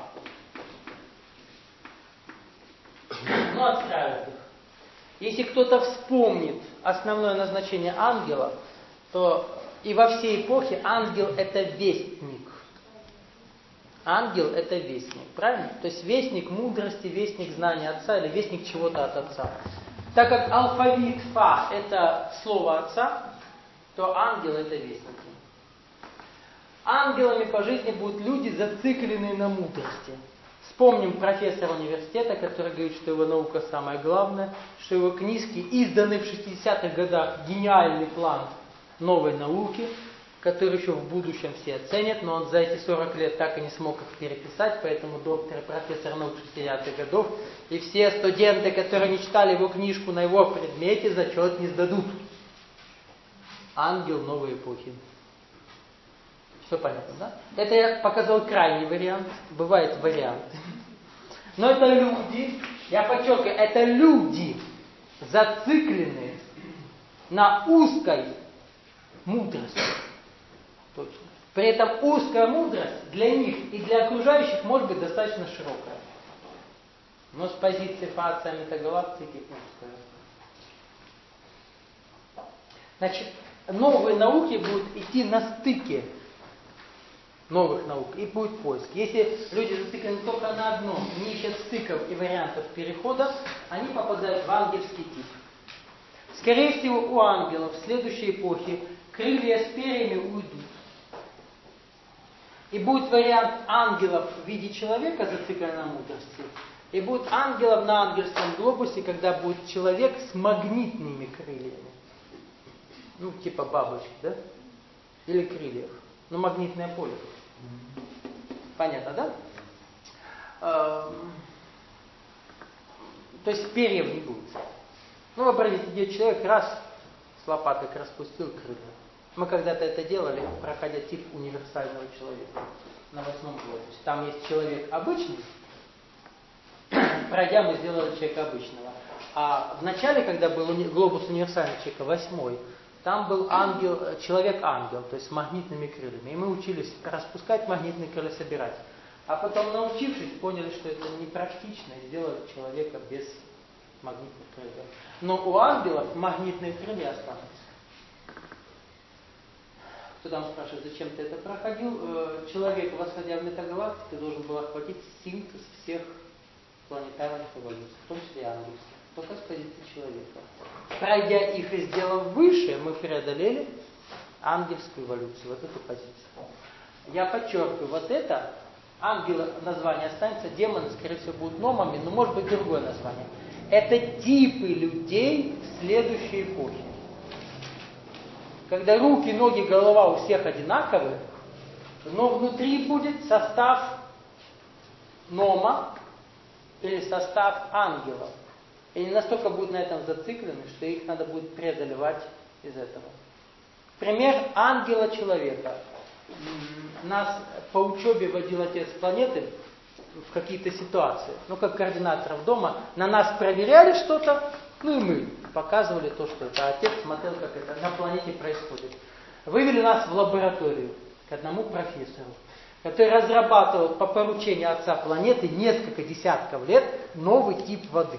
Но отстраивает их. Если кто-то вспомнит основное назначение ангела, то и во всей эпохе ангел это вестник. Ангел это вестник, правильно? То есть вестник мудрости, вестник знания Отца или вестник чего-то от Отца. Так как алфавит ФА это слово Отца, то ангел это вестник. Ангелами по жизни будут люди, зацикленные на мудрости. Вспомним профессора университета, который говорит, что его наука самое главное, что его книжки, изданный в шестидесятых годах гениальный план новой науки, который еще в будущем все оценят, но он за эти сорок лет так и не смог их переписать, поэтому доктор и профессор наук шестидесятых годов, и все студенты, которые не читали его книжку на его предмете, зачет не сдадут. Ангел новой эпохи. Все понятно, да? Это я показал крайний вариант. Бывают варианты. Но это люди, я подчеркиваю, это люди, зацикленные на узкой мудрости. Точно. При этом узкая мудрость для них и для окружающих может быть достаточно широкая. Но с позиции фации метагалактики узкая. Значит, новые науки будут идти на стыке новых наук, и будет поиск. Если люди зациклены только на одном, не ищут стыков и вариантов перехода, они попадают в ангельский тип. Скорее всего, у ангелов в следующей эпохе крылья с перьями уйдут. И будет вариант ангелов в виде человека, зацикленного на мудрости, и будет ангелов на ангельском глобусе, когда будет человек с магнитными крыльями. Ну, типа бабочек, да? Или крыльев. Ну, магнитное поле. Понятно, да? То есть перьев не будет. Ну, обратите, идет человек, раз, с лопаток распустил крылья. Мы когда-то это делали, проходя тип универсального человека на восьмом глобусе. Там есть человек обычный, пройдя, мы сделали человека обычного. А в начале, когда был глобус универсального человека, восьмой, там был ангел, человек-ангел, то есть с магнитными крыльями. И мы учились распускать магнитные крылья, собирать. А потом, научившись, поняли, что это непрактично, и сделали человека без магнитных крыльев. Но у ангелов магнитные крылья останутся. Кто там спрашивает, зачем ты это проходил? Человек, восходя в метагалактику, должен был охватить синтез всех планетарных эволюций, в том числе и ангельских, только с позиции человека. Пройдя их и сделав выше, мы преодолели ангельскую эволюцию, вот эту позицию. Я подчеркиваю, вот это, ангелы название останется, демоны, скорее всего, будут номами, но может быть другое название. Это типы людей в следующей эпохе. Когда руки, ноги, голова у всех одинаковые, но внутри будет состав нома или состав ангелов. И они настолько будут на этом зациклены, что их надо будет преодолевать из этого. Пример ангела-человека. Нас по учебе водил отец планеты в какие-то ситуации. Ну, как координаторов дома. На нас проверяли что-то, ну и мы показывали то, что это. Отец смотрел, как это на планете происходит. Вывели нас в лабораторию к одному профессору, который разрабатывал по поручению отца планеты несколько десятков лет новый тип воды.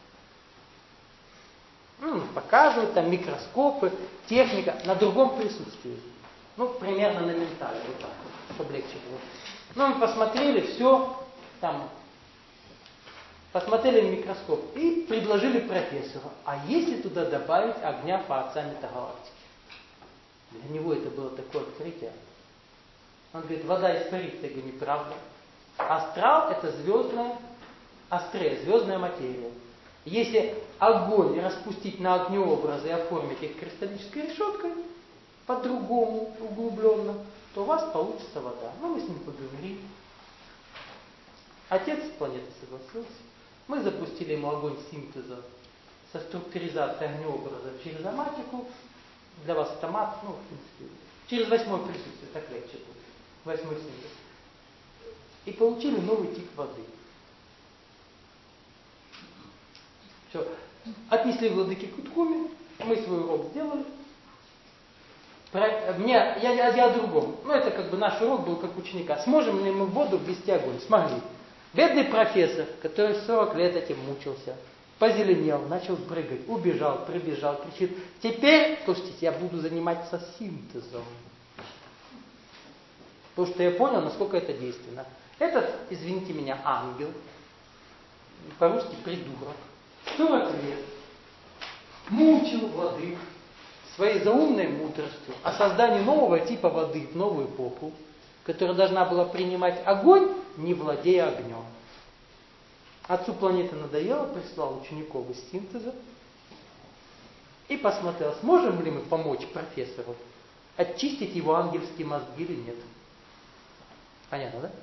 Ну, показывают там микроскопы, техника на другом присутствии. Ну, примерно на ментале, вот так вот, чтобы легче было. Ну, мы посмотрели все, там, посмотрели в микроскоп и предложили профессору, а если туда добавить огня Творца метагалактики? Для него это было такое открытие. Он говорит, вода испарится. Я говорю, неправда. Астрал это звездная, астрея, звездная материя. Если огонь распустить на огнеобразы и оформить их кристаллической решеткой, по-другому, углубленно, то у вас получится вода. Ну, мы с ним поговорили. Отец с планеты согласился. Мы запустили ему огонь синтеза со структуризацией огнеобраза через аматику. Для вас томат, ну, в принципе, через восьмое присутствие, так легче будет. Восьмой синтез. И получили новый тип воды. Все. Отнесли владыке Куткуми, мы свой урок сделали. Мне, я, я, я о другом. Ну, это как бы наш урок был как ученика. Сможем ли мы в воду ввести огонь? Смогли. Бедный профессор, который сорок лет этим мучился, позеленел, начал прыгать, убежал, прибежал, кричит, теперь, слушайте, я буду заниматься синтезом. Потому что я понял, насколько это действенно. Этот, извините меня, ангел, по-русски придурок, сорок лет, мучил владык своей заумной мудростью о создании нового типа воды в новую эпоху, которая должна была принимать огонь, не владея огнем. Отцу планеты надоело, прислал учеников из синтеза и посмотрел, сможем ли мы помочь профессору очистить его ангельские мозги или нет. Понятно, да?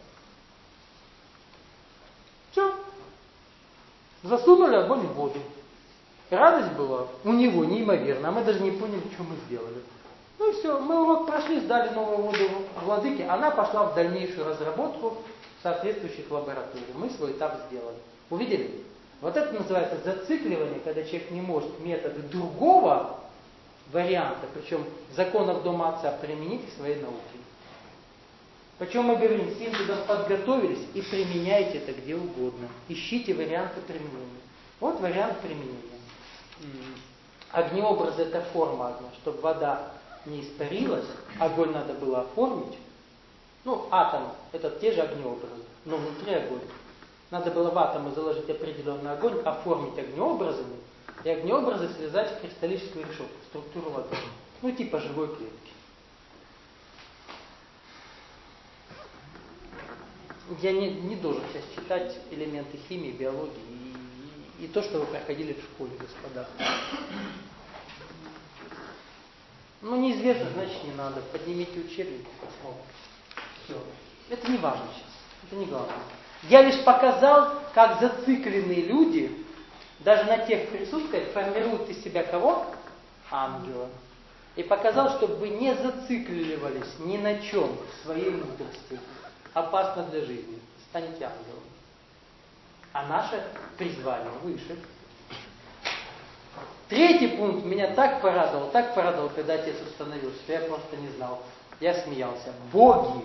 Все. Засунули огонь в воду. И радость была у него неимоверна, а мы даже не поняли, что мы сделали. Ну и все, мы урок прошли, сдали новую воду владыке, она пошла в дальнейшую разработку соответствующих лабораторий. Мы свой этап сделали. Увидели? Вот это называется зацикливание, когда человек не может методы другого варианта, причем законов дома отца, применить в своей науке. Причем мы говорим, синтезом подготовились и применяйте это где угодно. Ищите варианты применения. Вот вариант применения. Огнеобраз это форма одна, чтобы вода не испарилась, огонь надо было оформить. Ну, атом это те же огнеобразы, но внутри огонь. Надо было в атомы заложить определенный огонь, оформить огнеобразами, и огнеобразы связать в кристаллическую решетку, структуру воды. Ну, типа живой клетки. Я не, не должен сейчас читать элементы химии, биологии и, и, и то, что вы проходили в школе, господа. Ну, неизвестно, значит не надо. Поднимите учебники, посмотрим. Все. Это не важно сейчас. Это не главное. Я лишь показал, как зацикленные люди, даже на тех присутствиях, формируют из себя кого? Ангела. И показал, чтобы вы не зацикливались ни на чем в своей мудрости. Опасно для жизни. Станете ангелом. А наше призвание выше. Третий пункт меня так порадовал, так порадовал, когда отец установил, что я просто не знал. Я смеялся. Боги.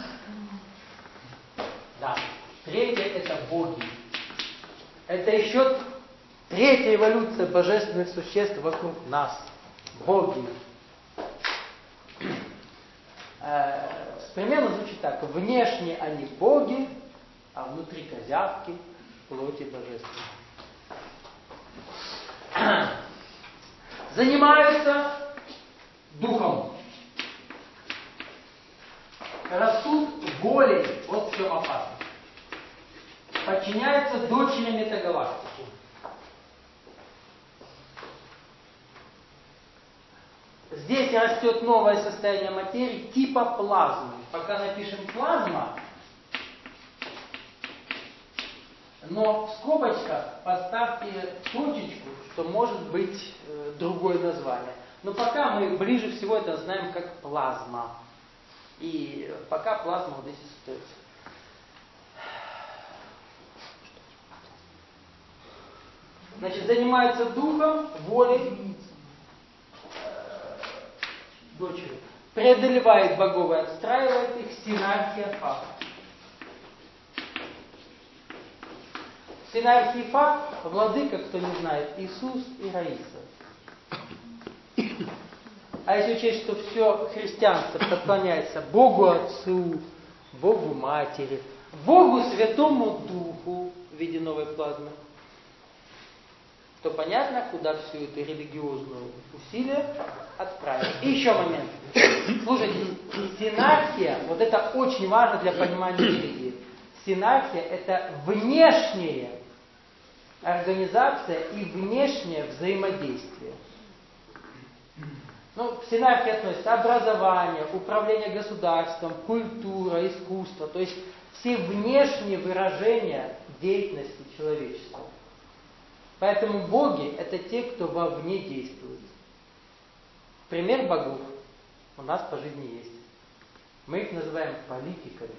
Да. Третье это боги. Это еще третья эволюция божественных существ вокруг нас. Боги. Примерно звучит так. Внешне они боги, а внутри козявки, плоти божественной. Занимаются духом. Растут волей, вот в чем опасно. Подчиняются дочерям метагалактики. Здесь растет новое состояние материи типа плазмы. Пока напишем плазма, но в скобочках поставьте точечку, что может быть э, другое название. Но пока мы ближе всего это знаем как плазма. И пока плазма вот здесь остается. Значит, занимается духом, волей, э, дочерью. Преодолевает богов и отстраивает их, синархия факт. Синархия факт, владыка, кто не знает, Иисус и Раиса. А если учесть, что все христианство поклоняется Богу Отцу, Богу Матери, Богу Святому Духу в виде новой плазмы, то понятно, куда всю эту религиозную усилие отправить. И еще момент. Слушайте, синархия, вот это очень важно для понимания религии. Синархия это внешняя организация и внешнее взаимодействие. Ну, к синархии относятся образование, управление государством, культура, искусство, то есть все внешние выражения деятельности человечества. Поэтому боги это те, кто вовне действует. Пример богов у нас по жизни есть. Мы их называем политиками.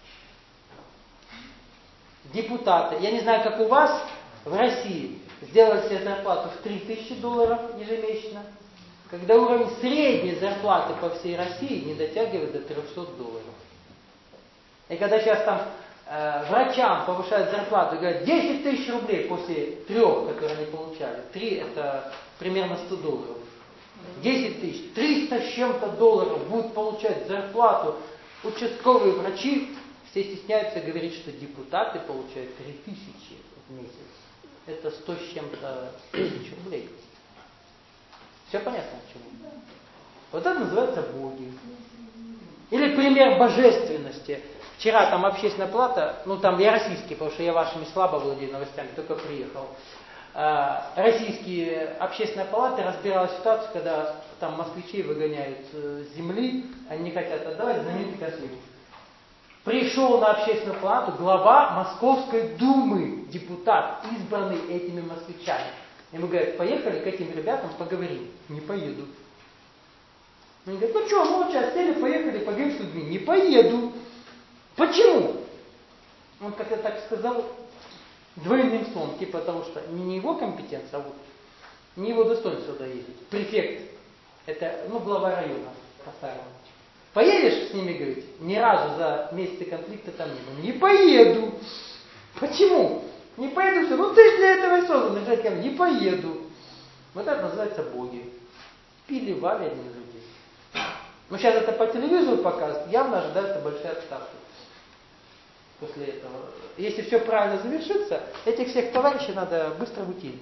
Депутаты. Я не знаю, как у вас в России сделать себе зарплату в три тысячи долларов ежемесячно, когда уровень средней зарплаты по всей России не дотягивает до трехсот долларов. И когда сейчас там э, врачам повышают зарплату и говорят десять тысяч рублей после трех, которые они получали, три это примерно сто долларов, десять тысяч, триста с чем-то долларов будут получать зарплату участковые врачи, все стесняются говорить, что депутаты получают три тысячи в месяц. Это сто с чем-то тысяч рублей. Все понятно, почему? Вот это называется боги. Или пример божественности. Вчера там общественная палата, ну там я российский, потому что я вашими слабо владею новостями, только приехал. А, российские общественные палаты разбирали ситуацию, когда там москвичей выгоняют с земли, они не хотят отдавать, знаменитый конфликт. Пришел на общественную палату глава Московской думы, депутат, избранный этими москвичами. Ему говорят, поехали к этим ребятам поговорим. Не поеду. Он говорит, ну что, молча, сели, поехали, поговорим с людьми. Не поеду. Почему? Он как-то так сказал двойным словом, типа того, что не его компетенция, а вот не его достоинство туда ездить. Префект, это, ну, глава района по-старому. Поедешь с ними, говорить, ни разу за месяцы конфликта там не было. Не поеду. Почему? Не поеду, все. Ну ты же для этого и создан. Не поеду. Вот это называется боги. Пили, вали они на людей. Но сейчас это по телевизору показывают, явно ожидаются большие отставки. После этого. Если все правильно завершится, этих всех товарищей надо быстро выкинуть.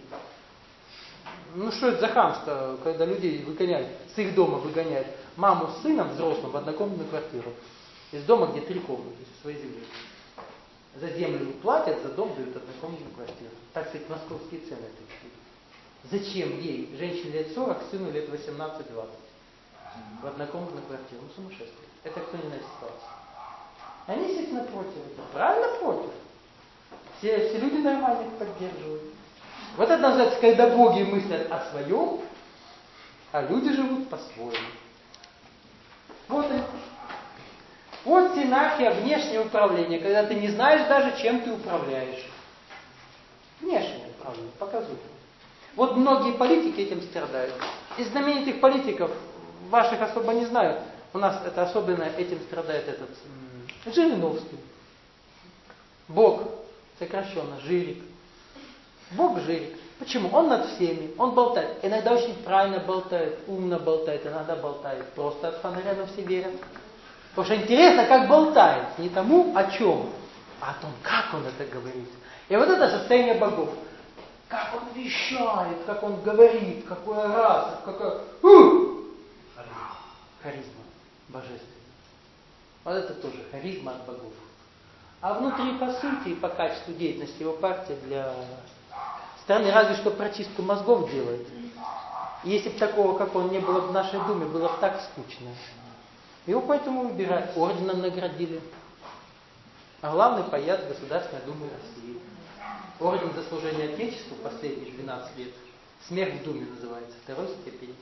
Ну что это за хамство, когда людей выгоняют, с их дома выгоняют маму с сыном взрослым в однокомнатную квартиру. Из дома, где три комнаты, со своей земли. За землю платят, за дом дают однокомнатную квартиру. Так сказать, московские цены такие. Зачем ей, женщине лет сорок, сыну лет восемнадцать-двадцать? В однокомнатную квартиру. Ну сумасшествие. Это кто не знает ситуацию. Они, естественно, против этого. Правильно против. Все, все люди нормально их поддерживают. Вот это называется, когда боги мыслят о своем, а люди живут по-своему. Вот и. Вот синархия, внешнее управление, когда ты не знаешь даже, чем ты управляешь. Внешнее управление, показуха. Вот многие политики этим страдают. Из знаменитых политиков, ваших особо не знаю, у нас это особенно этим страдает этот м, Жириновский. Бог, сокращенно, Жирик. Бог Жирик. Почему? Он над всеми, он болтает. Иногда очень правильно болтает, умно болтает, иногда болтает. Просто от фонаря, но все верят. Потому что интересно, как болтает. Не тому, о чем, а о том, как он это говорит. И вот это состояние богов. Как он вещает, как он говорит, какой оратор, какая... У! Харизма божественная. Вот это тоже харизма от богов. А внутри, по сути и по качеству деятельности его партия для страны разве что прочистку мозгов делает. Если бы такого, как он, не было в нашей Думе, было бы так скучно. Его поэтому выбирают, орденом наградили. А главный паяц Государственной Думы России. Орден за служение Отечеству последние двенадцать лет. Смех в Думе называется, второй степени.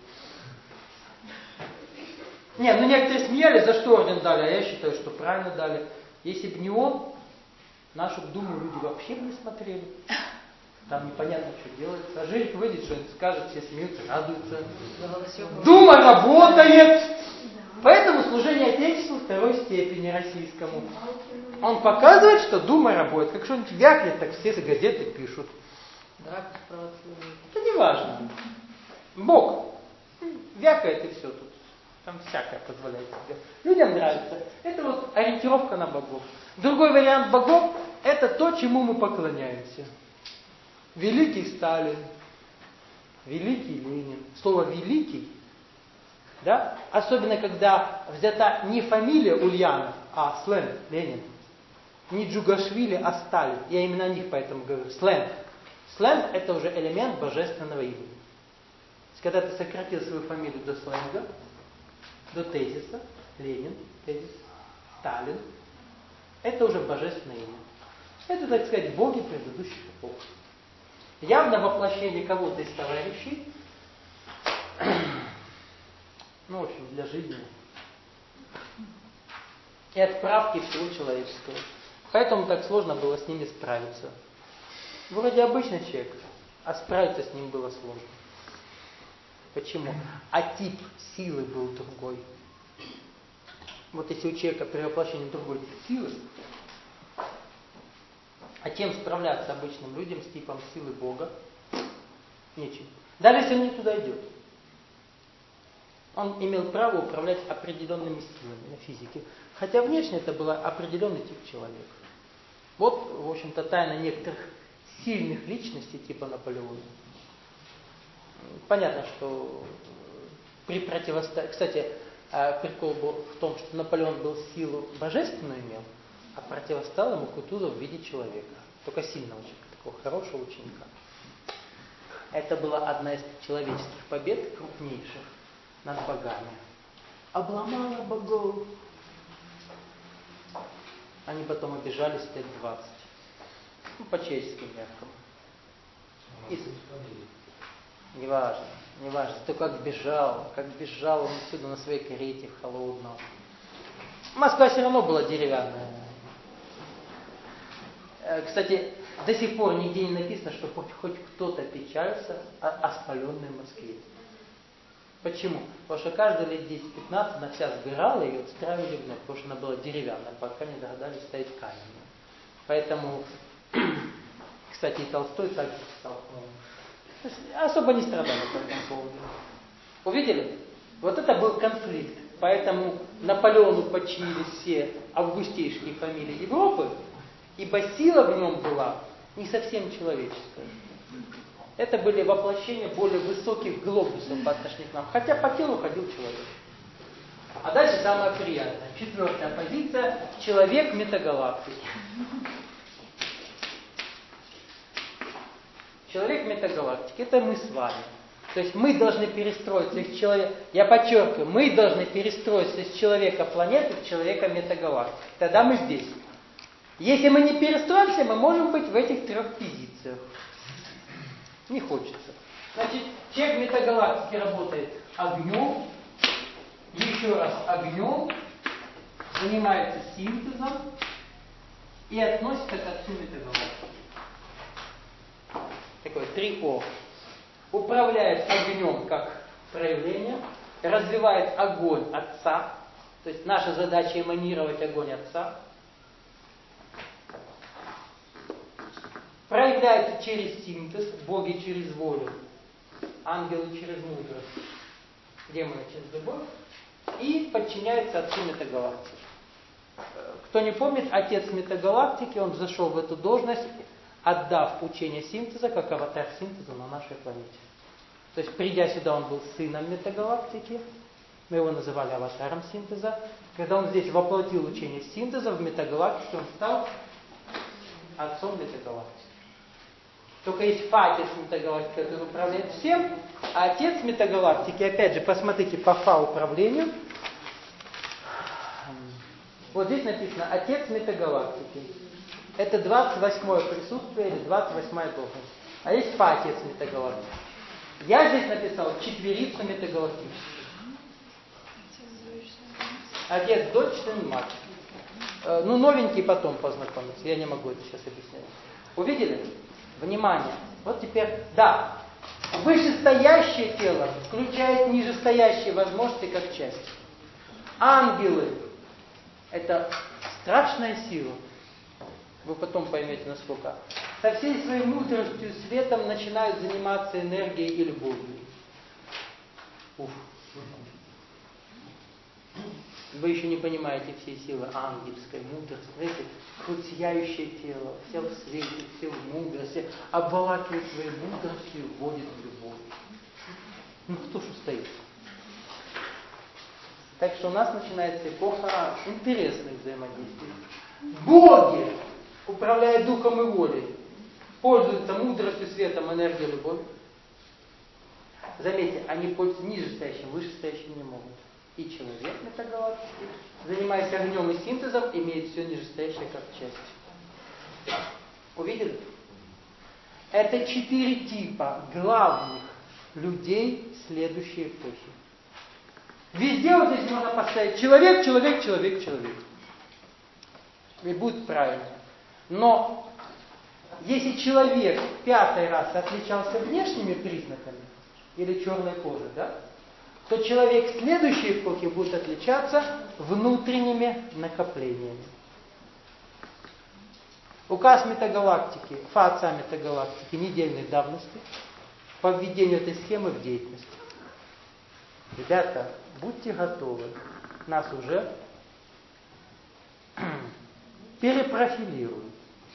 Не, ну некоторые смеялись, за что орден дали, а я считаю, что правильно дали. Если бы не он, нашу Думу люди вообще бы не смотрели. Там непонятно, что делается. А Жирик выйдет, что-нибудь скажет, все смеются, радуются. Дума работает! Поэтому служение Отечеству второй степени российскому. Он показывает, что Дума работает. Как что-нибудь вякнет, так все газеты пишут. Драку спровоцирует. Это не важно. Бог вякает и все тут. Там всякое позволяет себе. Людям нравится. Это вот ориентировка на богов. Другой вариант богов – это то, чему мы поклоняемся. Великий Сталин, великий Ленин. Слово «великий», да? Особенно когда взята не фамилия Ульянов, а сленг Ленин. Не Джугашвили, а Сталин. Я именно о них поэтому говорю. Сленг. Сленг – это уже элемент божественного имени. То есть, когда ты сократил свою фамилию до сленга, до тезиса, Ленин, тезис, Сталин, это уже божественное имя. Это, так сказать, боги предыдущих эпох. Явно воплощение кого-то из товарищей, ну, в общем, для жизни и отправки всего человеческого. Поэтому так сложно было с ними справиться. Вроде обычный человек, а справиться с ним было сложно. Почему? А тип силы был другой. Вот если у человека при воплощении другой тип силы, а чем справляться обычным людям с типом силы Бога? Нечем. Даже если он не туда идет. Он имел право управлять определенными силами на физике. Хотя внешне это был определенный тип человека. Вот, в общем-то, тайна некоторых сильных личностей типа Наполеона. Понятно, что при противостоянии... Кстати, прикол был в том, что Наполеон был силу божественную имел, а противостоял ему Кутузов в виде человека. Только сильного человека, такого хорошего ученика. Это была одна из человеческих побед, крупнейших, над богами. Обломала богов. Они потом обижались лет двадцать. Ну, по человеческим меркам. И... Не важно, не важно. То как бежал, как бежал он отсюда на своей карете в холодном. Москва все равно была деревянная. Кстати, до сих пор нигде не написано, что хоть, хоть кто-то печалится о, о спаленной Москве. Почему? Потому что каждые лет десять-пятнадцать она вся сгорала и отстраивали вновь, потому что она была деревянная, пока не догадались ставить каменную. Поэтому, кстати, и Толстой также писал. Особо не страдали по этому поводу. Увидели? Вот это был конфликт. Поэтому Наполеону подчинились все августейшие фамилии Европы, ибо сила в нем была не совсем человеческая. Это были воплощения более высоких глобусов по отношению к нам. Хотя по телу ходил человек. А дальше самое приятное. Четвертая позиция. Человек метагалактики. Человек метагалактики. Это мы с вами. То есть мы должны перестроиться из человека. Я подчеркиваю, мы должны перестроиться из человека планеты в человека метагалактики. Тогда мы здесь. Если мы не перестроимся, мы можем быть в этих трех позициях. Не хочется. Значит, человек метагалактики работает огнем, еще раз огнем, занимается синтезом и относится ко всю метагалактику. Такое три О. управляет огнем как проявление, развивает огонь Отца, то есть наша задача эманировать огонь Отца, проявляется через синтез, боги через волю, ангелы через мудрость, демоны через любовь, и подчиняется Отцу Метагалактики. Кто не помнит, Отец Метагалактики, он взошел в эту должность, отдав учение синтеза как аватар синтеза на нашей планете. То есть, придя сюда, он был сыном Метагалактики, мы его называли аватаром синтеза. Когда он здесь воплотил учение синтеза в Метагалактике, он стал отцом Метагалактики. Только есть Фа-отец Метагалактики, который управляет всем, а отец Метагалактики, опять же, посмотрите по Фа-управлению. Вот здесь написано «Отец Метагалактики». Это двадцать восьмое присутствие или двадцать восьмая должность. А есть Фа-отец Метагалактики. Я здесь написал четверицу метагалактическую. Отец, дочь, сын, мать. Э, ну, новенький потом познакомиться. Я не могу это сейчас объяснять. Увидели? Внимание. Вот теперь, да, вышестоящее тело включает нижестоящие возможности как часть. Ангелы – это страшная сила. Вы потом поймете, насколько. Со всей своей мудростью, светом начинают заниматься энергией и любовью. Уф. Вы еще не понимаете всей силы ангельской мудрости. Знаете, вот сияющее тело, все в свете, все в мудрости, обволакивает своей мудростью и вводит в любовь. Ну кто ж устоит? Так что у нас начинается эпоха интересных взаимодействий. Боги, управляя духом и волей, пользуются мудростью, светом, энергией, любовью. Заметьте, они пользуются нижестоящим, вышестоящим не могут. И человек метагалактики, занимаясь огнем и синтезом, имеет все нижестоящее как часть. Увидели? Это четыре типа главных людей следующей эпохи. Везде вот здесь можно поставить человек, человек, человек, человек. И будет правильно. Но если человек в пятый раз отличался внешними признаками, или черной кожей, да, то человек следующей эпохи будет отличаться внутренними накоплениями. Указ метагалактики, Фа-отца метагалактики недельной давности по введению этой схемы в деятельность. Ребята, будьте готовы. Нас уже перепрофилируют.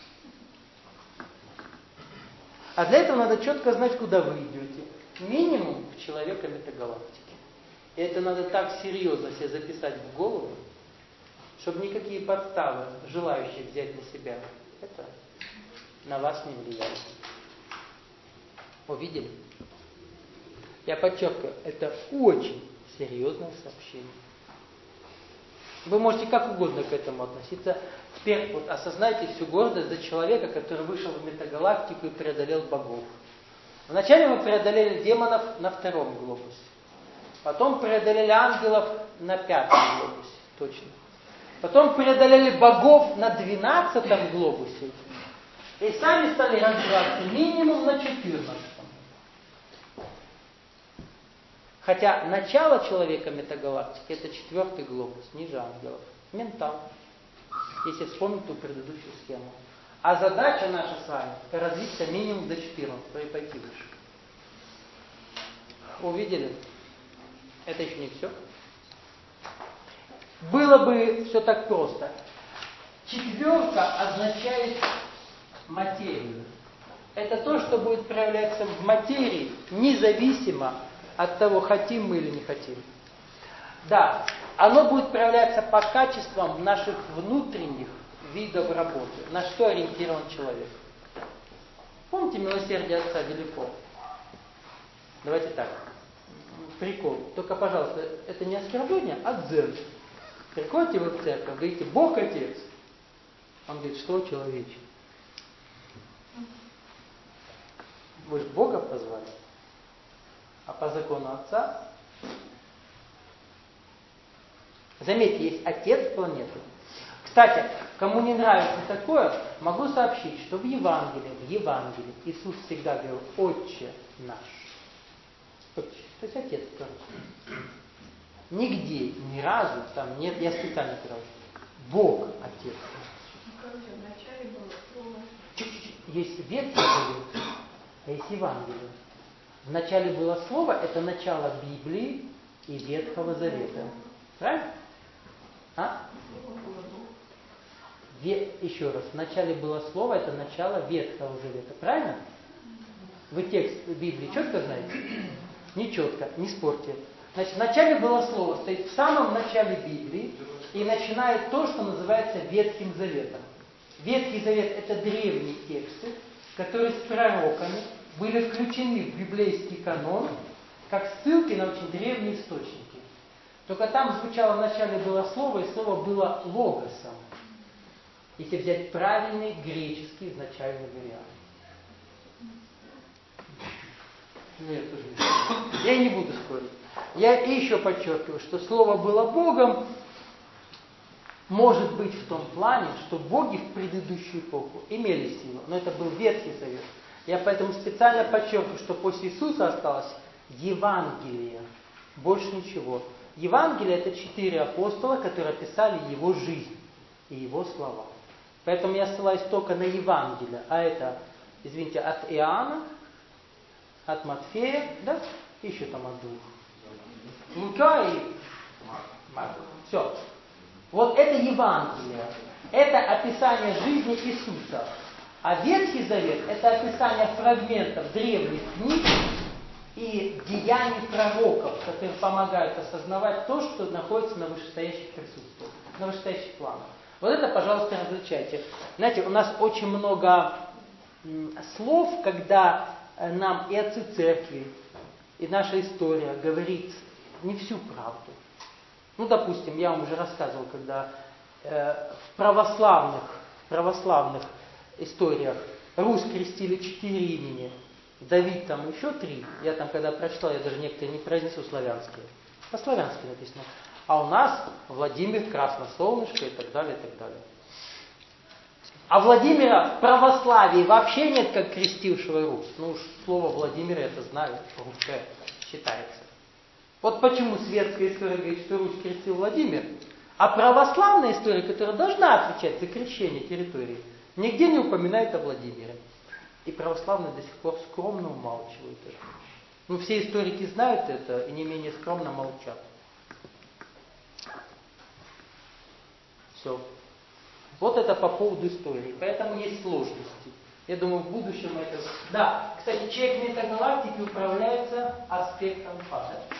А для этого надо четко знать, куда вы идете. Минимум в человека метагалактики. И это надо так серьезно себе записать в голову, чтобы никакие подставы, желающие взять на себя, это на вас не влияли. Увидели? Я подчеркиваю, это очень серьезное сообщение. Вы можете как угодно к этому относиться. Теперь вот осознайте всю гордость за человека, который вышел в метагалактику и преодолел богов. Вначале мы преодолели демонов на втором глобусе. Потом преодолели ангелов на пятом глобусе. Точно. Потом преодолели богов на двенадцатом глобусе. И сами стали разбираться минимум на четырнадцатом. Хотя начало человека метагалактики это четвертый глобус, ниже ангелов. Ментал. Если вспомнить ту предыдущую схему. А задача наша с вами развиться минимум до четырнадцатого и пойти выше. Увидели? Это еще не все. Было бы все так просто. Четверка означает материю. Это то, что будет проявляться в материи, независимо от того, хотим мы или не хотим. Да, оно будет проявляться по качествам наших внутренних видов работы. На что ориентирован человек. Помните милосердие Отца велико? Давайте так. Прикол. Только, пожалуйста, это не оскорбление, а дзен. Приходите вы в церковь, говорите, Бог Отец. Он говорит, что человече? Вы же Бога позвали. А по закону Отца, заметьте, есть Отец планеты. Кстати, кому не нравится такое, могу сообщить, что в Евангелии, в Евангелии Иисус всегда говорил «Отче наш». То есть отец, короче. Нигде, ни разу там нет, я специально сказал, Бог отец. Короче, вначале было слово. Чуть-чуть. Есть Ветхий Завет, а есть Евангелие. Вначале было слово, это начало Библии и Ветхого Завета. Правильно? А? Ве... Еще раз. Вначале было слово, это начало Ветхого Завета. Правильно? Вы текст Библии четко знаете? Не четко, не спорьте. Значит, вначале было слово, стоит в самом начале Библии и начинает то, что называется Ветхим Заветом. Ветхий Завет – это древние тексты, которые с пророками были включены в библейский канон, как ссылки на очень древние источники. Только там звучало вначале было слово, и слово было логосом. Если взять правильный греческий изначальный вариант. Нет, уже я не буду спорить. Я и еще подчеркиваю, что слово было Богом, может быть в том плане, что боги в предыдущую эпоху имели силу, но это был Ветхий Завет. Я поэтому специально подчеркиваю, что после Иисуса осталось Евангелие, больше ничего. Евангелие – это четыре апостола, которые описали его жизнь и его слова. Поэтому я ссылаюсь только на Евангелие, а это, извините, от Иоанна, от Матфея, да, и еще там от двух. Лука и Марка. Все. Вот это Евангелие. Это описание жизни Иисуса. А Ветхий Завет – это описание фрагментов древних книг и деяний пророков, которые помогают осознавать то, что находится на вышестоящих присутствиях, на вышестоящих планах. Вот это, пожалуйста, различайте. Знаете, у нас очень много м, слов, когда нам и отцы церкви, и наша история говорит не всю правду. Ну, допустим, я вам уже рассказывал, когда э, в православных, православных историях Русь крестили четыре имени, Давид там еще три. Я там, когда прочитал, я даже некоторые не произнесу славянские. По-славянски написано. А у нас Владимир, Красносолнышко и так далее, и так далее. А Владимира в православии вообще нет, как крестившего Русь. Ну уж слово Владимира, это знаю, русское считается. Вот почему светская история говорит, что Русь крестил Владимир, а православная история, которая должна отвечать за крещение территории, нигде не упоминает о Владимире. И православные до сих пор скромно умалчивают это. Ну, все историки знают это и не менее скромно молчат. Все. Вот это по поводу истории. Поэтому есть сложности. Я думаю, в будущем это... Да, кстати, человек метагалактики управляется аспектом Фа, да?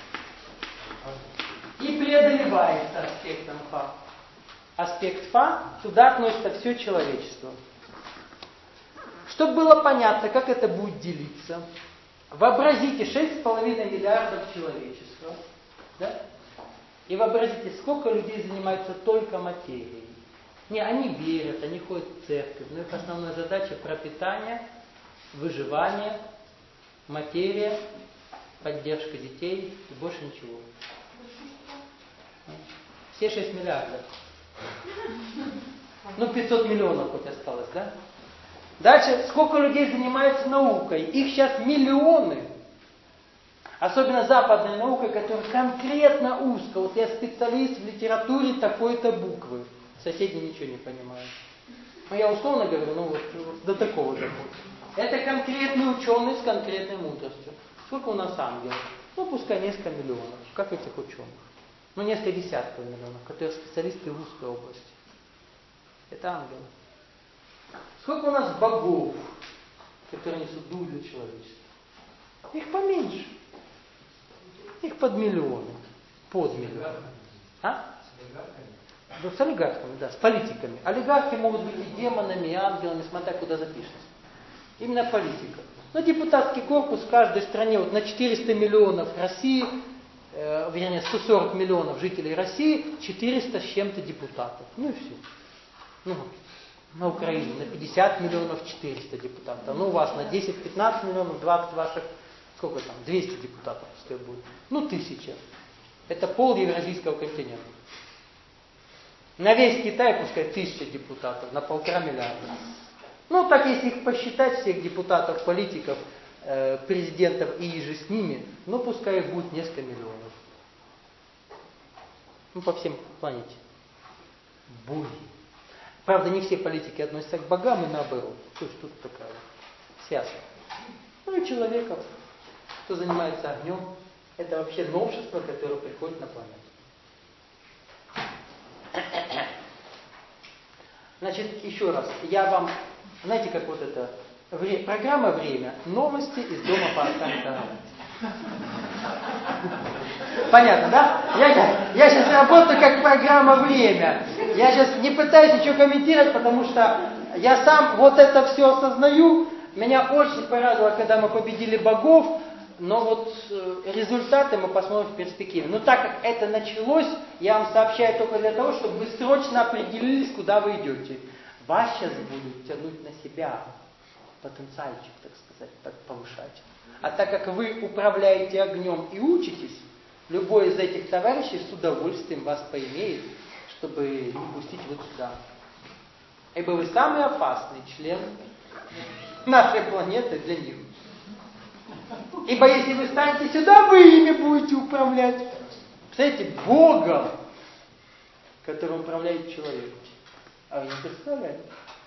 И преодолевается аспектом Фа. Аспект Фа, туда относится все человечество. Чтобы было понятно, как это будет делиться, вообразите шесть с половиной миллиардов человечества, да? И вообразите, сколько людей занимаются только материей. Не, они верят, они ходят в церковь, но их основная задача пропитание, выживание, материя, поддержка детей и больше ничего. Все шесть миллиардов. Ну, пятьсот миллионов хоть осталось, да? Дальше, сколько людей занимаются наукой? Их сейчас миллионы. Особенно западная наука, которая конкретно узко. Вот я специалист в литературе такой-то буквы. Соседи ничего не понимают. Ну, я условно говорю, ну вот, вот до такого дохода. Это конкретный ученый с конкретной мудростью. Сколько у нас ангелов? Ну, пускай несколько миллионов. Как этих ученых? Ну, несколько десятков миллионов, которые специалисты в узкой области. Это ангелы. Сколько у нас богов, которые несут дух для человечества? Их поменьше. Их под миллионы. Под миллионы. А? Да, с олигархами, да, с политиками. Олигархи могут быть и демонами, и ангелами, смотря куда запишется. Именно политика. Но депутатский корпус в каждой стране, вот на четыреста миллионов России, э, вернее, сто сорок миллионов жителей России, четыреста с чем-то депутатов. Ну и все. Ну, на Украине на пятьдесят миллионов четыреста депутатов. Ну, у вас на десять-пятнадцать миллионов, двадцать ваших, сколько там, двести депутатов, пускай будет. Ну, тысяча. Это пол евразийского континента. На весь Китай, пускай, тысяча депутатов, на полтора миллиарда. Ну, так если их посчитать, всех депутатов, политиков, э, президентов и иже с ними, но пускай их будет несколько миллионов. Ну, по всем планете. Боги. Правда, не все политики относятся к богам и наоборот. То есть тут такая связка. Ну и человеков, кто занимается огнем, это вообще новшество, которое приходит на планету. Значит, еще раз, я вам, знаете, как вот это, вре, программа «Время», новости из дома по Останкиной. Понятно, да? Я, я сейчас работаю как программа «Время». Я сейчас не пытаюсь ничего комментировать, потому что я сам вот это все осознаю. Меня очень порадовало, когда мы победили богов, но вот результаты мы посмотрим в перспективе. Но так как это началось, я вам сообщаю только для того, чтобы вы срочно определились, куда вы идете. Вас сейчас будут тянуть на себя, потенциальчик, так сказать, так повышать. А так как вы управляете огнем и учитесь, любой из этих товарищей с удовольствием вас поимеет, чтобы не пустить вот сюда. Ибо вы самый опасный член нашей планеты для них. Ибо если вы станете сюда, вы ими будете управлять. Представляете, Богом, которым управляет человек. А вы не представляете?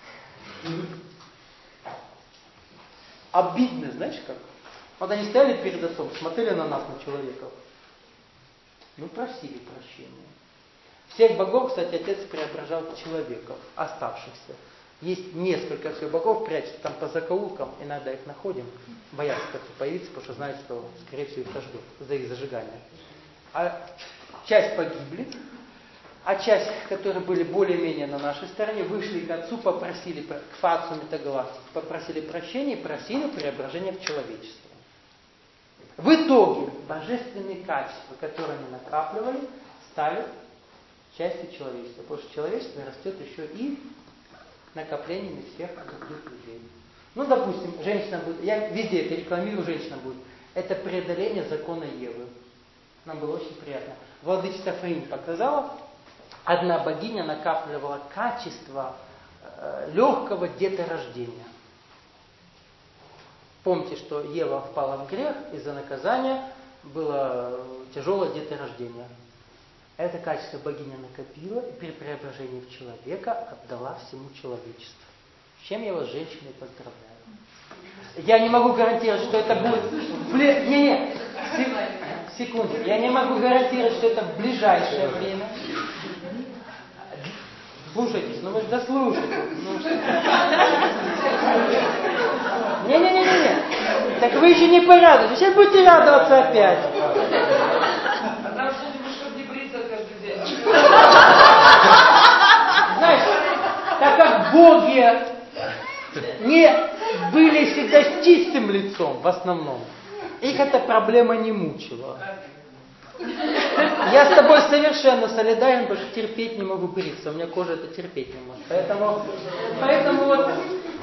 Обидно, знаешь как? Вот они стояли перед отцом, смотрели на нас, на человеков. Ну, просили прощения. Всех богов, кстати, отец преображал в человеков, оставшихся. Есть несколько всех богов, прячутся там по закоулкам, иногда их находим, боятся как-то появиться, потому что знают, что, скорее всего, их сожгут за их зажигание. А часть погибли, а часть, которые были более-менее на нашей стороне, вышли к отцу, попросили, к фацу метагалактики, попросили прощения и просили преображения в человечество. В итоге божественные качества, которые они накапливали, стали частью человечества. Потому что человечество растет еще и накоплениями всех других людей. Ну, допустим, женщина будет, я везде это рекламирую, женщина будет. Это преодоление закона Евы. Нам было очень приятно. Владычица Фаинь показала, одна богиня накапливала качество э, легкого деторождения. Помните, что Ева впала в грех, из-за наказания было тяжелое деторождение. Это качество богиня накопила и при преображении в человека отдала всему человечеству. С чем я вас, женщины, поздравляю. Я не могу гарантировать, что это будет... В бли... Не, не, секунду. Я не могу гарантировать, что это в ближайшее время. Слушайтесь, ну вы же дослушайте. Ну, Не-не-не-не. Так вы еще не порадуетесь. Сейчас будете радоваться опять. А там что ты будешь не бриться каждый день? Знаешь, так как боги не были всегда с чистым лицом в основном, их эта проблема не мучила. Я с тобой совершенно солидарен, потому что терпеть не могу бриться. У меня кожа это терпеть не может. Поэтому, поэтому вот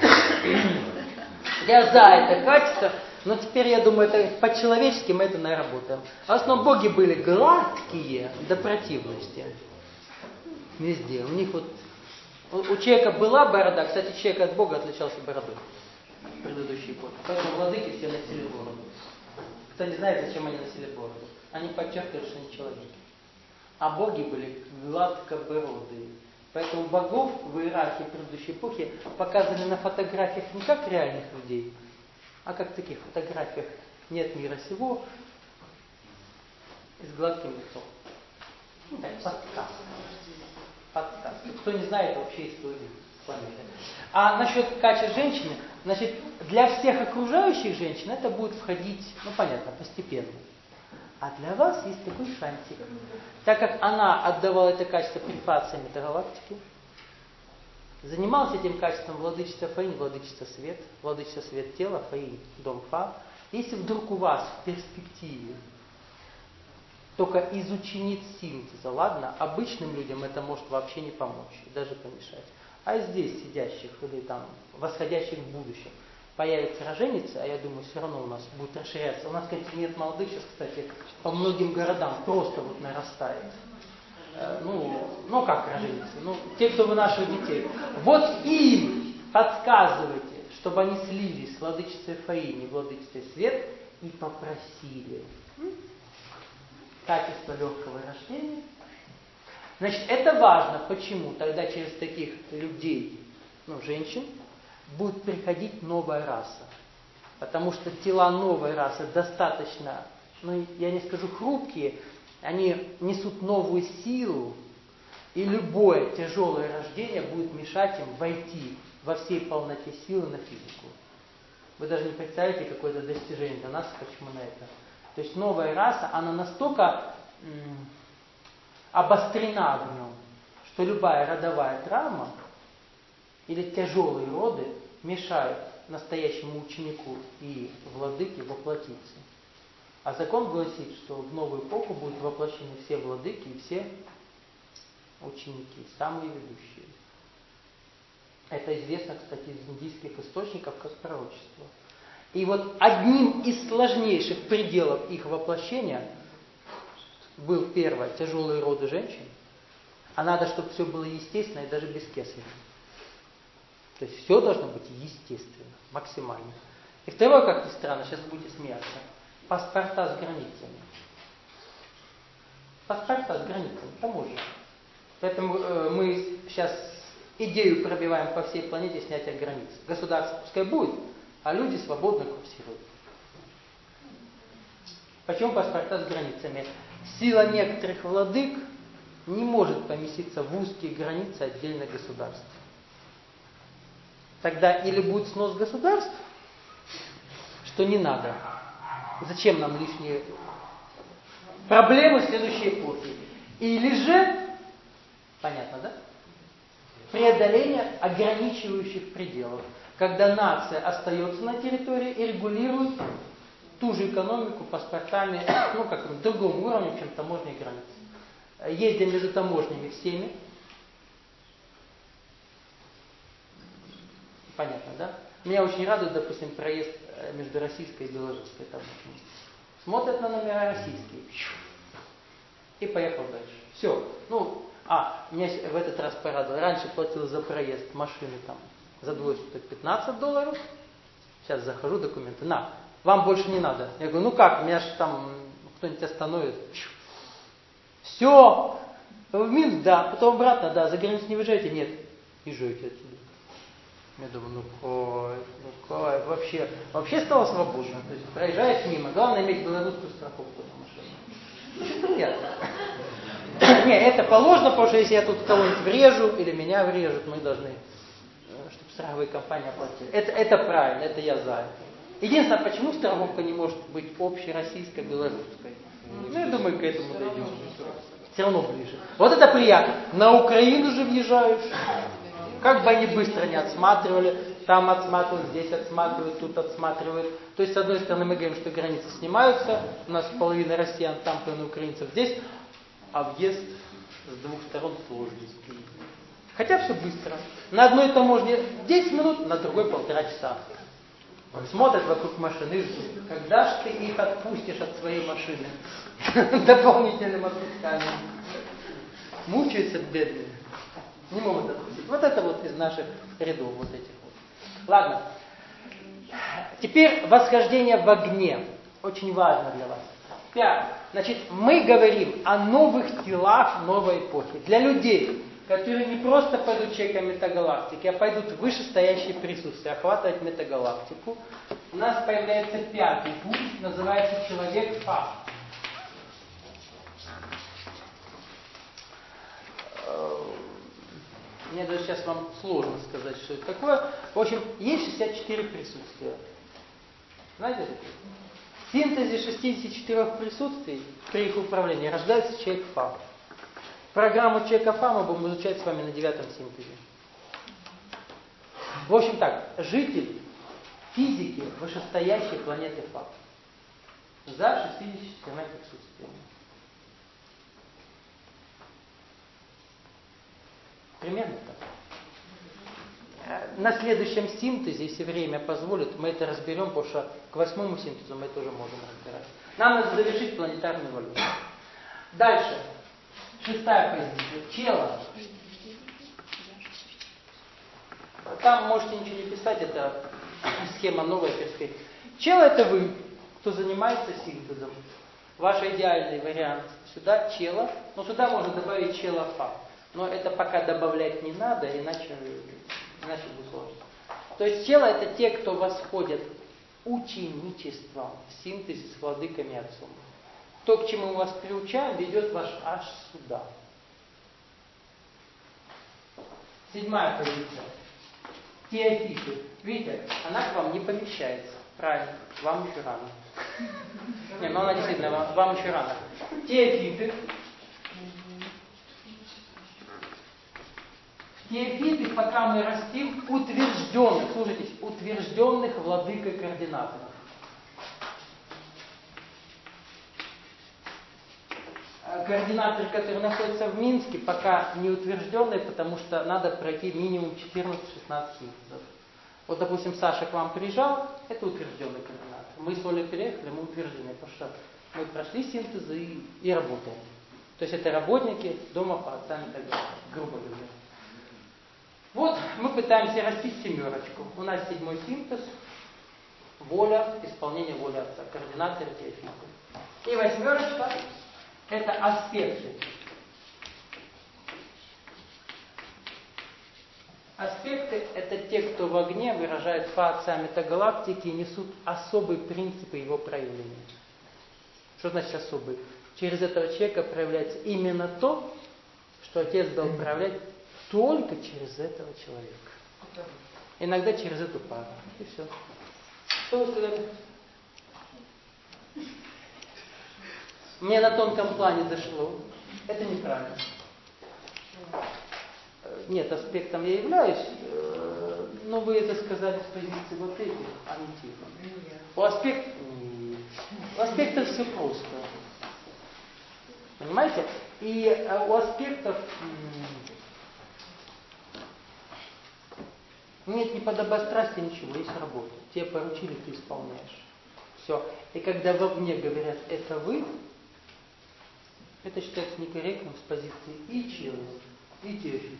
я за это качество, но теперь я думаю, это по-человечески мы это наработаем. В основном боги были гладкие до противности. Везде. У них вот у, у человека была борода, кстати, человек от Бога отличался бородой в предыдущей эпохе. Поэтому владыки все носили бороду. Кто не знает, зачем они носили бороду? Они подчеркивают, что они человеки. А боги были гладкобородые. Поэтому богов в иерархии предыдущей эпохи показывали на фотографиях не как реальных людей, а как в таких фотографиях нет мира сего и с гладким лицом. Ну, так, подсказ. Подсказ. Кто не знает вообще историю планеты. А насчет качеств женщины, значит, для всех окружающих женщин это будет входить, ну понятно, постепенно. А для вас есть такой шансик. Так как она отдавала это качество при фации метагалактики, занималась этим качеством владычество Фаинь, владычество Свет, владычество Свет тела, Фаинь, дом Фа. Если вдруг у вас в перспективе только из учениц синтеза, ладно, обычным людям это может вообще не помочь, даже помешать. А здесь сидящих или там восходящих в будущем появится роженица, а я думаю, все равно у нас будет расширяться. У нас континент молодых сейчас, кстати, по многим городам просто вот нарастает. Э, ну, ну как роженицы? Ну, те, кто вынашивает детей. Вот им подсказывайте, что чтобы они слились с владычицей Фаини, владычицей Свет, и попросили качество легкого рождения. Значит, это важно. Почему? Тогда через таких людей, ну, женщин, будет приходить новая раса. Потому что тела новой расы достаточно, ну, я не скажу хрупкие, они несут новую силу, и любое тяжелое рождение будет мешать им войти во всей полноте силы на физику. Вы даже не представляете, какое это достижение для нас, почему на это. То есть новая раса, она настолько м, обострена в нем, что любая родовая травма или тяжелые роды мешают настоящему ученику и владыке воплотиться. А закон гласит, что в новую эпоху будут воплощены все владыки и все ученики, самые ведущие. Это известно, кстати, из индийских источников как пророчество. И вот одним из сложнейших пределов их воплощения был первое, тяжелые роды женщин. А надо, чтобы все было естественно и даже без кесаря. То есть все должно быть естественно, максимально. И второе, как ни странно, сейчас будете смеяться, паспорта с границами. Паспорта с границами, таможня. Поэтому э, мы сейчас идею пробиваем по всей планете снятия границ. Государство пускай будет, а люди свободно курсируют. Почему паспорта с границами? Сила некоторых владык не может поместиться в узкие границы отдельных государств. Тогда или будет снос государств, что не надо. Зачем нам лишние проблемы следующей эпохи? Или же, понятно, да? Преодоление ограничивающих пределов. Когда нация остается на территории и регулирует ту же экономику паспортами, ну как на другом уровне, чем таможенные границы. Ездим между таможнями всеми. Понятно, да? Меня очень радует, допустим, проезд между российской и белорусской таможней. Смотрят на номера российские. И поехал дальше. Все. Ну, а, меня в этот раз порадовало. Раньше платил за проезд машины там за двое суток пятнадцать долларов. Сейчас захожу, документы. На, вам больше не надо. Я говорю, ну как, меня же там кто-нибудь остановит. Все. В Минск, да. Потом обратно, да. За границу не выезжаете? Нет. Езжайте отсюда. Я думаю, ну кайф, ну кайф. Вообще, вообще стало свободно. То есть проезжаешь мимо. Главное иметь белорусскую страховку на машине. Очень приятно. Не, это положено, потому что если я тут кого-нибудь врежу, или меня врежут, мы должны, чтобы страховые компании оплатили. Это, это правильно, это я за это. Единственное, почему страховка не может быть общей российской, белорусской? Ну, я думаю, к этому дойдем. Все равно ближе. Вот это приятно. На Украину же въезжаешь. Как бы они быстро не отсматривали, там отсматривают, здесь отсматривают, тут отсматривают. То есть, с одной стороны, мы говорим, что границы снимаются, у нас половина россиян, там половина украинцев здесь, а въезд с двух сторон сложный. Хотя все быстро. На одной таможне десять минут, на другой полтора часа. Смотрят вокруг машины и ждут. Когда ж ты их отпустишь от своей машины? Дополнительным отпусканием. Мучаются бедные. Не могут отпустить. Вот это вот из наших рядов, вот этих вот. Ладно. Теперь восхождение в огне. Очень важно для вас. Пятое. Значит, мы говорим о новых телах новой эпохи. Для людей, которые не просто пойдут чеком метагалактики, а пойдут в вышестоящие присутствия, охватывать метагалактику, у нас появляется пятый путь, называется человек-факт. Мне даже сейчас вам сложно сказать, что это такое. В общем, есть шестьдесят четыре присутствия. Знаете? В синтезе шестидесяти четырёх присутствий при их управлении рождается человек-факт. Программу человека-фа мы будем изучать с вами на девятом синтезе. В общем так, житель физики вышестоящей планеты Фа. За шестьюдесятью четырьмя присутствиями. Примерно так. На следующем синтезе, если время позволит, мы это разберем, потому что к восьмому синтезу мы тоже можем разбирать. Нам надо завершить планетарную эволюцию. Дальше. Шестая позиция. Тело. Там можете ничего не писать, это схема новая перспектива. Чело это вы, кто занимается синтезом. Ваш идеальный вариант. Сюда чело, но сюда можно добавить челофа. Но это пока добавлять не надо, иначе, иначе будет сложно. То есть чело это те, кто восходят ученичеством в синтезе с владыками отцом. То, к чему мы вас приучаем, ведет вас аж сюда. Седьмая позиция. Теофиты. Видите, она к вам не помещается. Правильно, вам еще рано. Не, ну она действительно, вам, вам еще рано. Теофиты. Теофиты, пока мы растим, утвержденных, слушайте, утвержденных владыкой координаторов. Координаторы, которые находятся в Минске, пока не утвержденные, потому что надо пройти минимум четырнадцать-шестнадцать синтезов. Вот, допустим, Саша к вам приезжал, это утвержденный координатор. Мы с Олей переехали, мы утверждены, потому что мы прошли синтезы и, и работаем. То есть это работники дома по отцам и так далее, грубо говоря. Вот мы пытаемся растить семерочку. У нас седьмой синтез, воля, исполнение воли отца, координаторы теофиты. И восьмерочка – это аспекты. Аспекты – это те, кто в огне выражает фаца метагалактики и несут особые принципы его проявления. Что значит особый? Через этого человека проявляется именно то, что Отец дал проявлять только через этого человека. Иногда через эту пару. И все. Что вы сказали? Мне на тонком плане зашло. Это неправильно. Нет, аспектом я являюсь, но вы это сказали с позиции вот этих, а не типа. У аспектов, у аспектов все просто. Понимаете? И у аспектов нет ни подобострастия, ничего, есть работа. Тебе поручили, ты исполняешь. Все. И когда вовне говорят, это вы, это считается некорректным с позиции и чела, и теофита.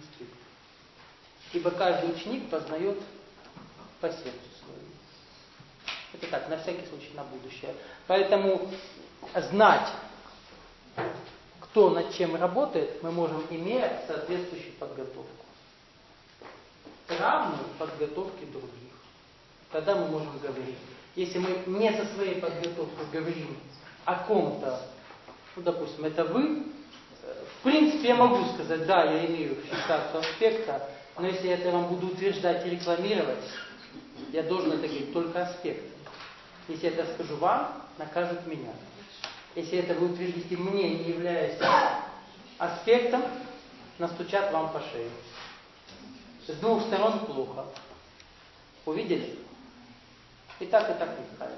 Ибо каждый ученик познает по сердцу своему. Это так, на всякий случай, на будущее. Поэтому знать, кто над чем работает, мы можем, имея соответствующую подготовку. Равную подготовке других. Тогда мы можем говорить. Если мы не со своей подготовкой говорим о ком-то, ну, допустим, это вы, в принципе, я могу сказать, да, я имею фиксацию аспекта, но если я это вам буду утверждать и рекламировать, я должен это говорить только аспектом. Если я это скажу вам, накажут меня. Если это вы утвердите мне, не являясь аспектом, настучат вам по шее. С двух сторон плохо. Увидели? И так, и так неправильно.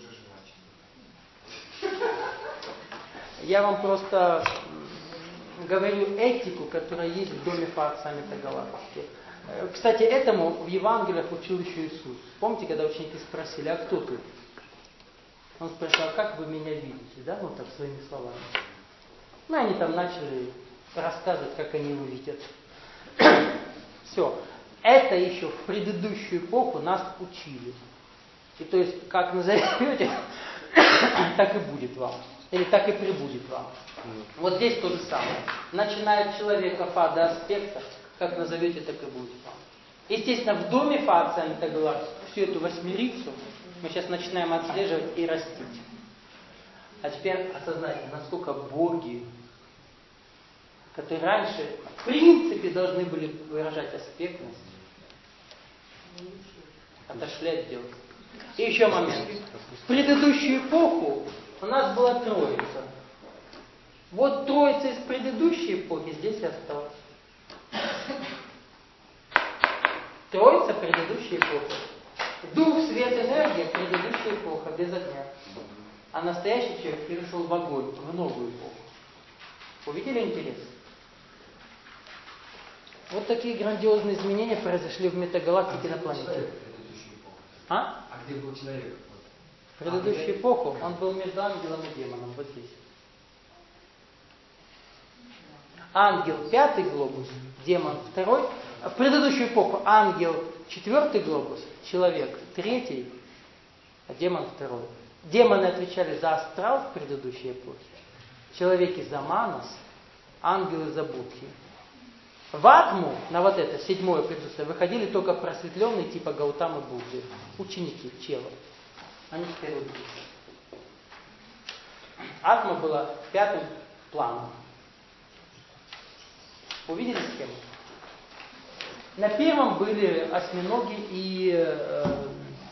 Я вам просто говорю этику, которая есть в доме по отцам метагалактики. Кстати, этому в Евангелиях учил еще Иисус. Помните, когда ученики спросили, а кто ты? Он спросил, а как вы меня видите? Да, ну так своими словами. Ну, они там начали рассказывать, как они его видят. Все. Это еще в предыдущую эпоху нас учили. И то есть, как назовете, так и будет вам. Или так и прибудет вам. Вот здесь то же самое. Начиная от человека фа до аспекта, как назовете, так и будет вам. Естественно, в доме фа отца метагалактики всю эту восьмерицу мы сейчас начинаем отслеживать и растить. А теперь осознайте, насколько боги, которые раньше в принципе должны были выражать аспектность, отошли от дел. И еще момент. В предыдущую эпоху у нас была Троица. Вот Троица из предыдущей эпохи здесь и осталась. Троица предыдущей эпохи. Дух, свет, энергия предыдущая эпоха, без огня. А настоящий человек перешел в огонь, в новую эпоху. Увидели интерес? Вот такие грандиозные изменения произошли в метагалактике а на планете. А? А где был человек? В предыдущую а эпоху он был между ангелом и демоном, вот здесь. Ангел пятый глобус, демон второй, В предыдущую эпоху ангел четвертый глобус, человек третий, а демон второй. Демоны отвечали за астрал в предыдущей эпохе, человеки за манас, ангелы за будхи. В атму, на вот это, седьмое предыдущее, выходили только просветленные типа Гаутамы Будды, ученики, челы. Они теперь вот здесь. Атма была пятым планом. Увидели схему? На первом были осьминоги и э,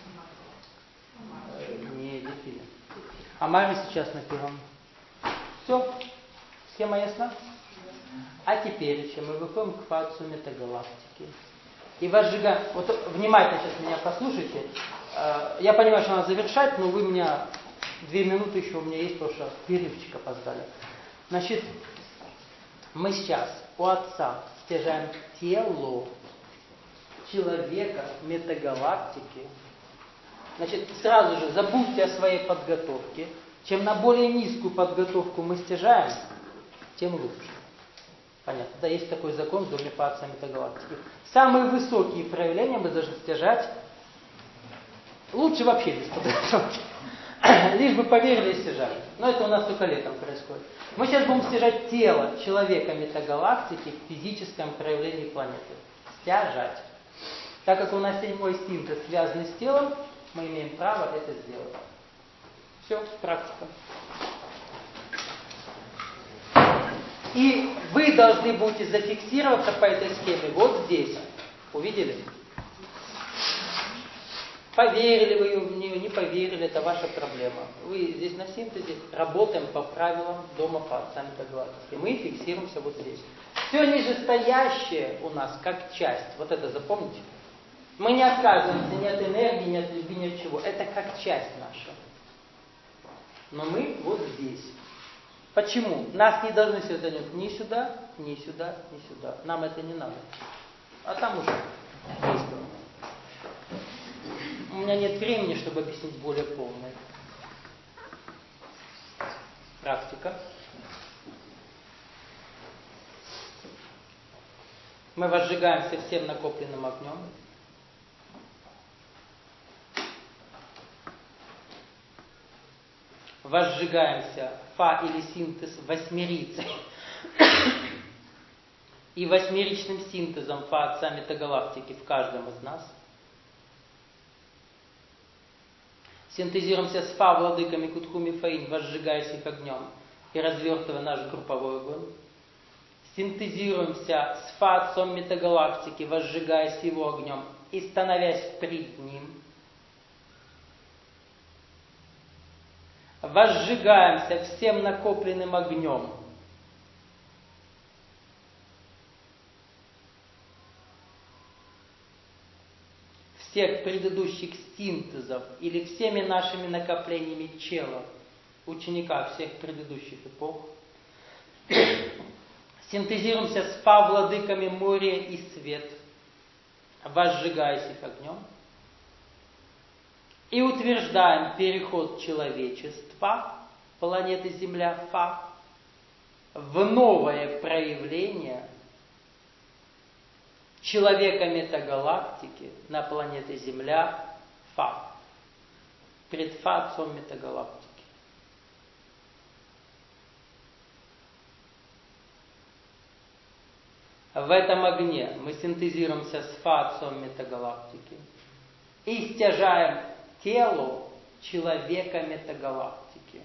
э, не дельфины. Амари сейчас на первом. Все? Схема ясна? А теперь еще мы выходим к фацу метагалактики. И возжигаем... Вот внимательно сейчас меня послушайте. Э, я понимаю, что надо завершать, но вы меня... Две минуты еще у меня есть, потому что перерывчик опоздали. Значит, мы сейчас у Отца стяжаем тело человека метагалактики. Значит, сразу же забудьте о своей подготовке. Чем на более низкую подготовку мы стяжаем, тем лучше. Понятно. Да, есть такой закон в доме по Отца метагалактики. Самые высокие проявления мы должны стяжать. Лучше вообще без подготовки. Лишь бы поверили и стяжали. Но это у нас только летом происходит. Мы сейчас будем стяжать тело человека метагалактики в физическом проявлении планеты. Стяжать. Так как у нас седьмой синтез связан с телом, мы имеем право это сделать. Все, практика. И вы должны будете зафиксироваться по этой схеме вот здесь. Увидели? Поверили вы в нее, не поверили, это ваша проблема. Вы здесь на синтезе работаем по правилам дома по Отца метагалактики. Мы фиксируемся вот здесь. Все нижестоящее у нас как часть. Вот это запомните. Мы не отказываемся ни от энергии, ни от любви, ни от чего. Это как часть наша. Но мы вот здесь. Почему? Нас не должны сюда ни сюда, ни сюда, ни сюда. Нам это не надо. А там уже действуем. У меня нет времени, чтобы объяснить более полно. Практика. Мы возжигаемся всем накопленным огнем. Возжигаемся фа или синтез восьмерицей и восьмеричным синтезом фа Отца метагалактики в каждом из нас. Синтезируемся с фа владыками Кутхуми Фаин, возжигаясь их огнем и развертывая наш групповой огонь. Синтезируемся с фа Отцом метагалактики, возжигаясь его огнем и становясь пред ним. Возжигаемся всем накопленным огнем. Всех предыдущих синтезов или всеми нашими накоплениями чела, ученика всех предыдущих эпох. Синтезируемся с фа владыками моря и свет, возжигаясь их огнем. И утверждаем переход человечества, планеты Земля, Фа, в новое проявление человека метагалактики на планете Земля, Фа, пред Фа Отцом метагалактики. В этом огне мы синтезируемся с Фа Отцом метагалактики и стяжаем тело человека метагалактики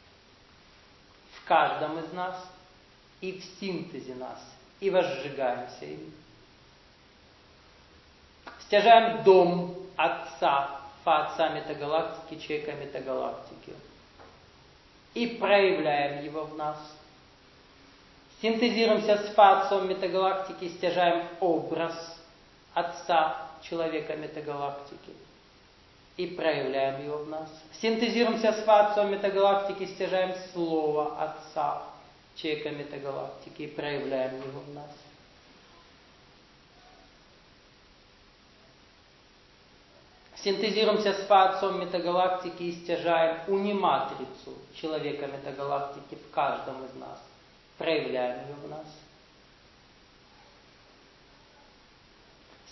в каждом из нас и в синтезе нас, и возжигаемся им. Стяжаем дом Отца, Фа Отца метагалактики, человека метагалактики, и проявляем его в нас. Синтезируемся с Фа Отцом метагалактики, стяжаем образ Отца, человека метагалактики, и проявляем его в нас. Синтезируемся с Фа Отцом метагалактики, стяжаем Слово Отца, человека метагалактики, и проявляем его в нас. Синтезируемся с Фа Отцом метагалактики и стяжаем униматрицу человека метагалактики в каждом из нас. Проявляем ее в нас.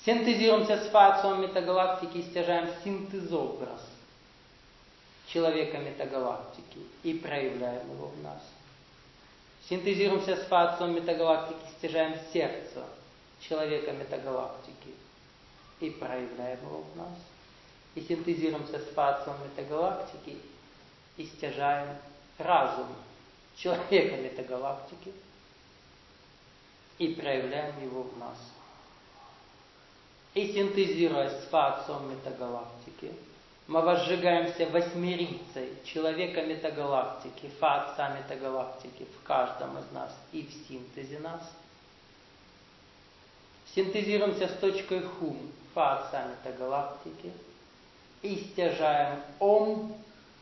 Синтезируемся с фа-отцом метагалактики и стяжаем синтезобраз человека метагалактики и проявляем его в нас. Синтезируемся с фа-отцом метагалактики, стяжаем сердце человека метагалактики и проявляем его в нас. И синтезируемся с фа-отцом метагалактики и стяжаем разум человека метагалактики и проявляем его в нас. И синтезируясь с фа-отцом метагалактики, мы возжигаемся восьмерицей человека метагалактики, фа-отца метагалактики в каждом из нас и в синтезе нас. Синтезируемся с точкой хум фа-отца метагалактики и стяжаем ом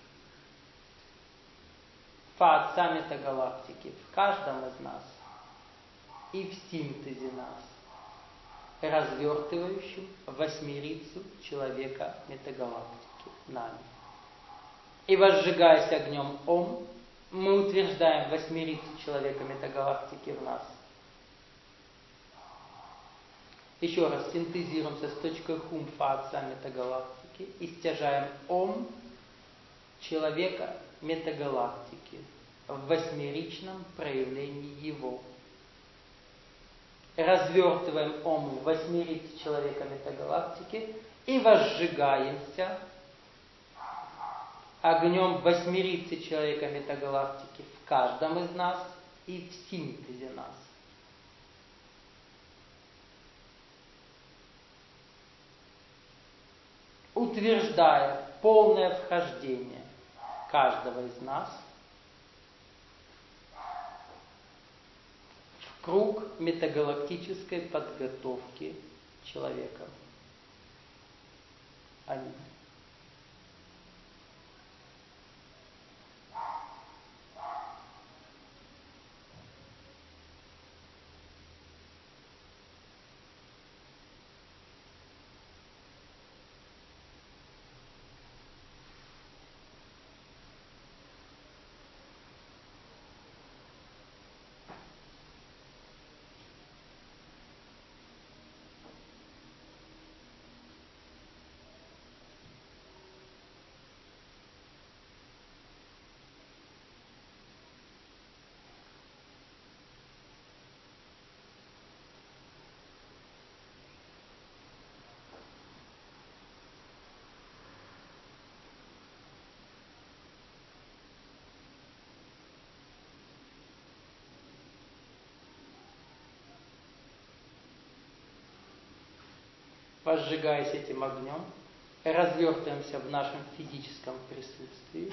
фа-отца метагалактики в каждом из нас и в синтезе нас, развертывающим восьмерицу человека метагалактики нами. И возжигаясь огнем ом, мы утверждаем восьмерицу человека метагалактики в нас. Еще раз синтезируемся с точкой хум фа-отца метагалактики и стяжаем ом человека метагалактики в восьмеричном проявлении его. Развертываем ом в восьмерицу человека метагалактики и возжигаемся огнем восьмерицы человека метагалактики в каждом из нас и в синтезе нас. Утверждая полное вхождение каждого из нас в круг метагалактической подготовки человека. Аминь. Возжигаясь этим огнем, развертываемся в нашем физическом присутствии,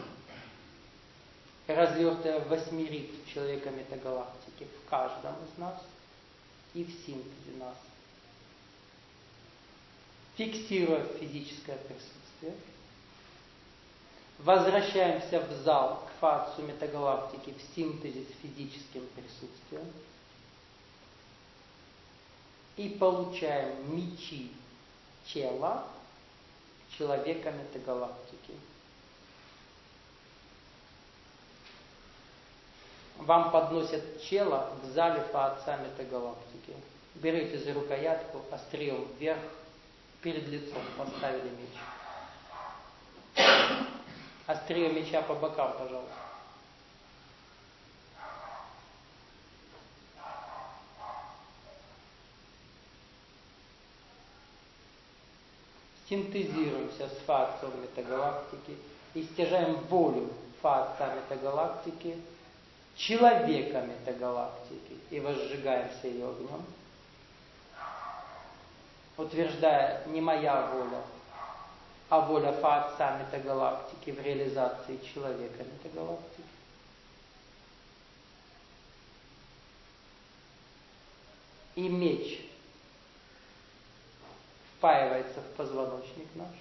развертывая восьмерицу человека метагалактики в каждом из нас и в синтезе нас. Фиксируя физическое присутствие, возвращаемся в зал к фа-отцу метагалактики в синтезе с физическим присутствием и получаем мечи тела человека метагалактики. Вам подносят чело в зале фа-отца метагалактики. Берете за рукоятку, острием вверх, перед лицом поставили меч. Острие меча по бокам, пожалуйста. Синтезируемся с фа-отцом метагалактики и стяжаем волю фа-отца метагалактики, человека метагалактики, и возжигаемся ее огнем, утверждая не моя воля, а воля фа-отца метагалактики в реализации человека метагалактики. И меч впаивается в позвоночник наш,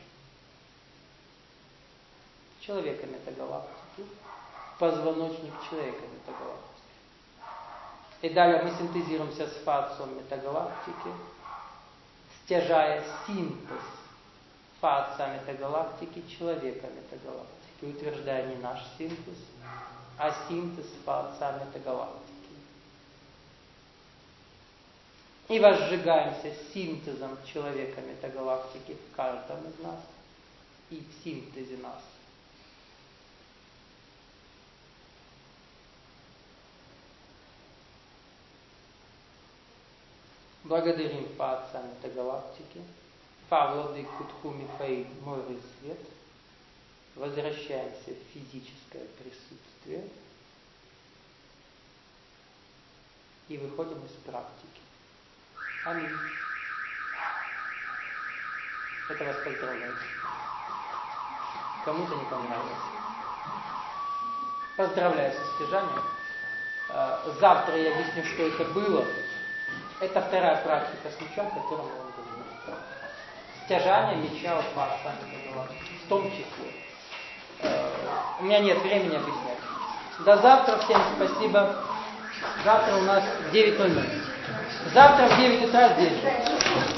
человека метагалактики, позвоночник человека метагалактики. И далее мы синтезируемся с фа-отцом метагалактики, стяжая синтез фа-отца метагалактики, человека метагалактики, утверждая не наш синтез, а синтез фа-отца метагалактики. И возжигаемся синтезом человека метагалактики в каждом из нас и в синтезе нас. Благодарим Фа Отца Метагалактики, Фа Владыку Тхуми Фаи Моры Свет. Возвращаемся в физическое присутствие и выходим из практики. Аминь. Это вас поздравляю. Кому-то не понравилось. Поздравляю со стяжанием. Завтра я объясню, что это было. Это вторая практика с мечом, которую мы вам говорим. Стяжание меча у Фа Отца Метагалактики. В том числе. У меня нет времени объяснять. До завтра. Всем спасибо. Завтра у нас девять ноль ноль. Завтра в девять утра здесь же.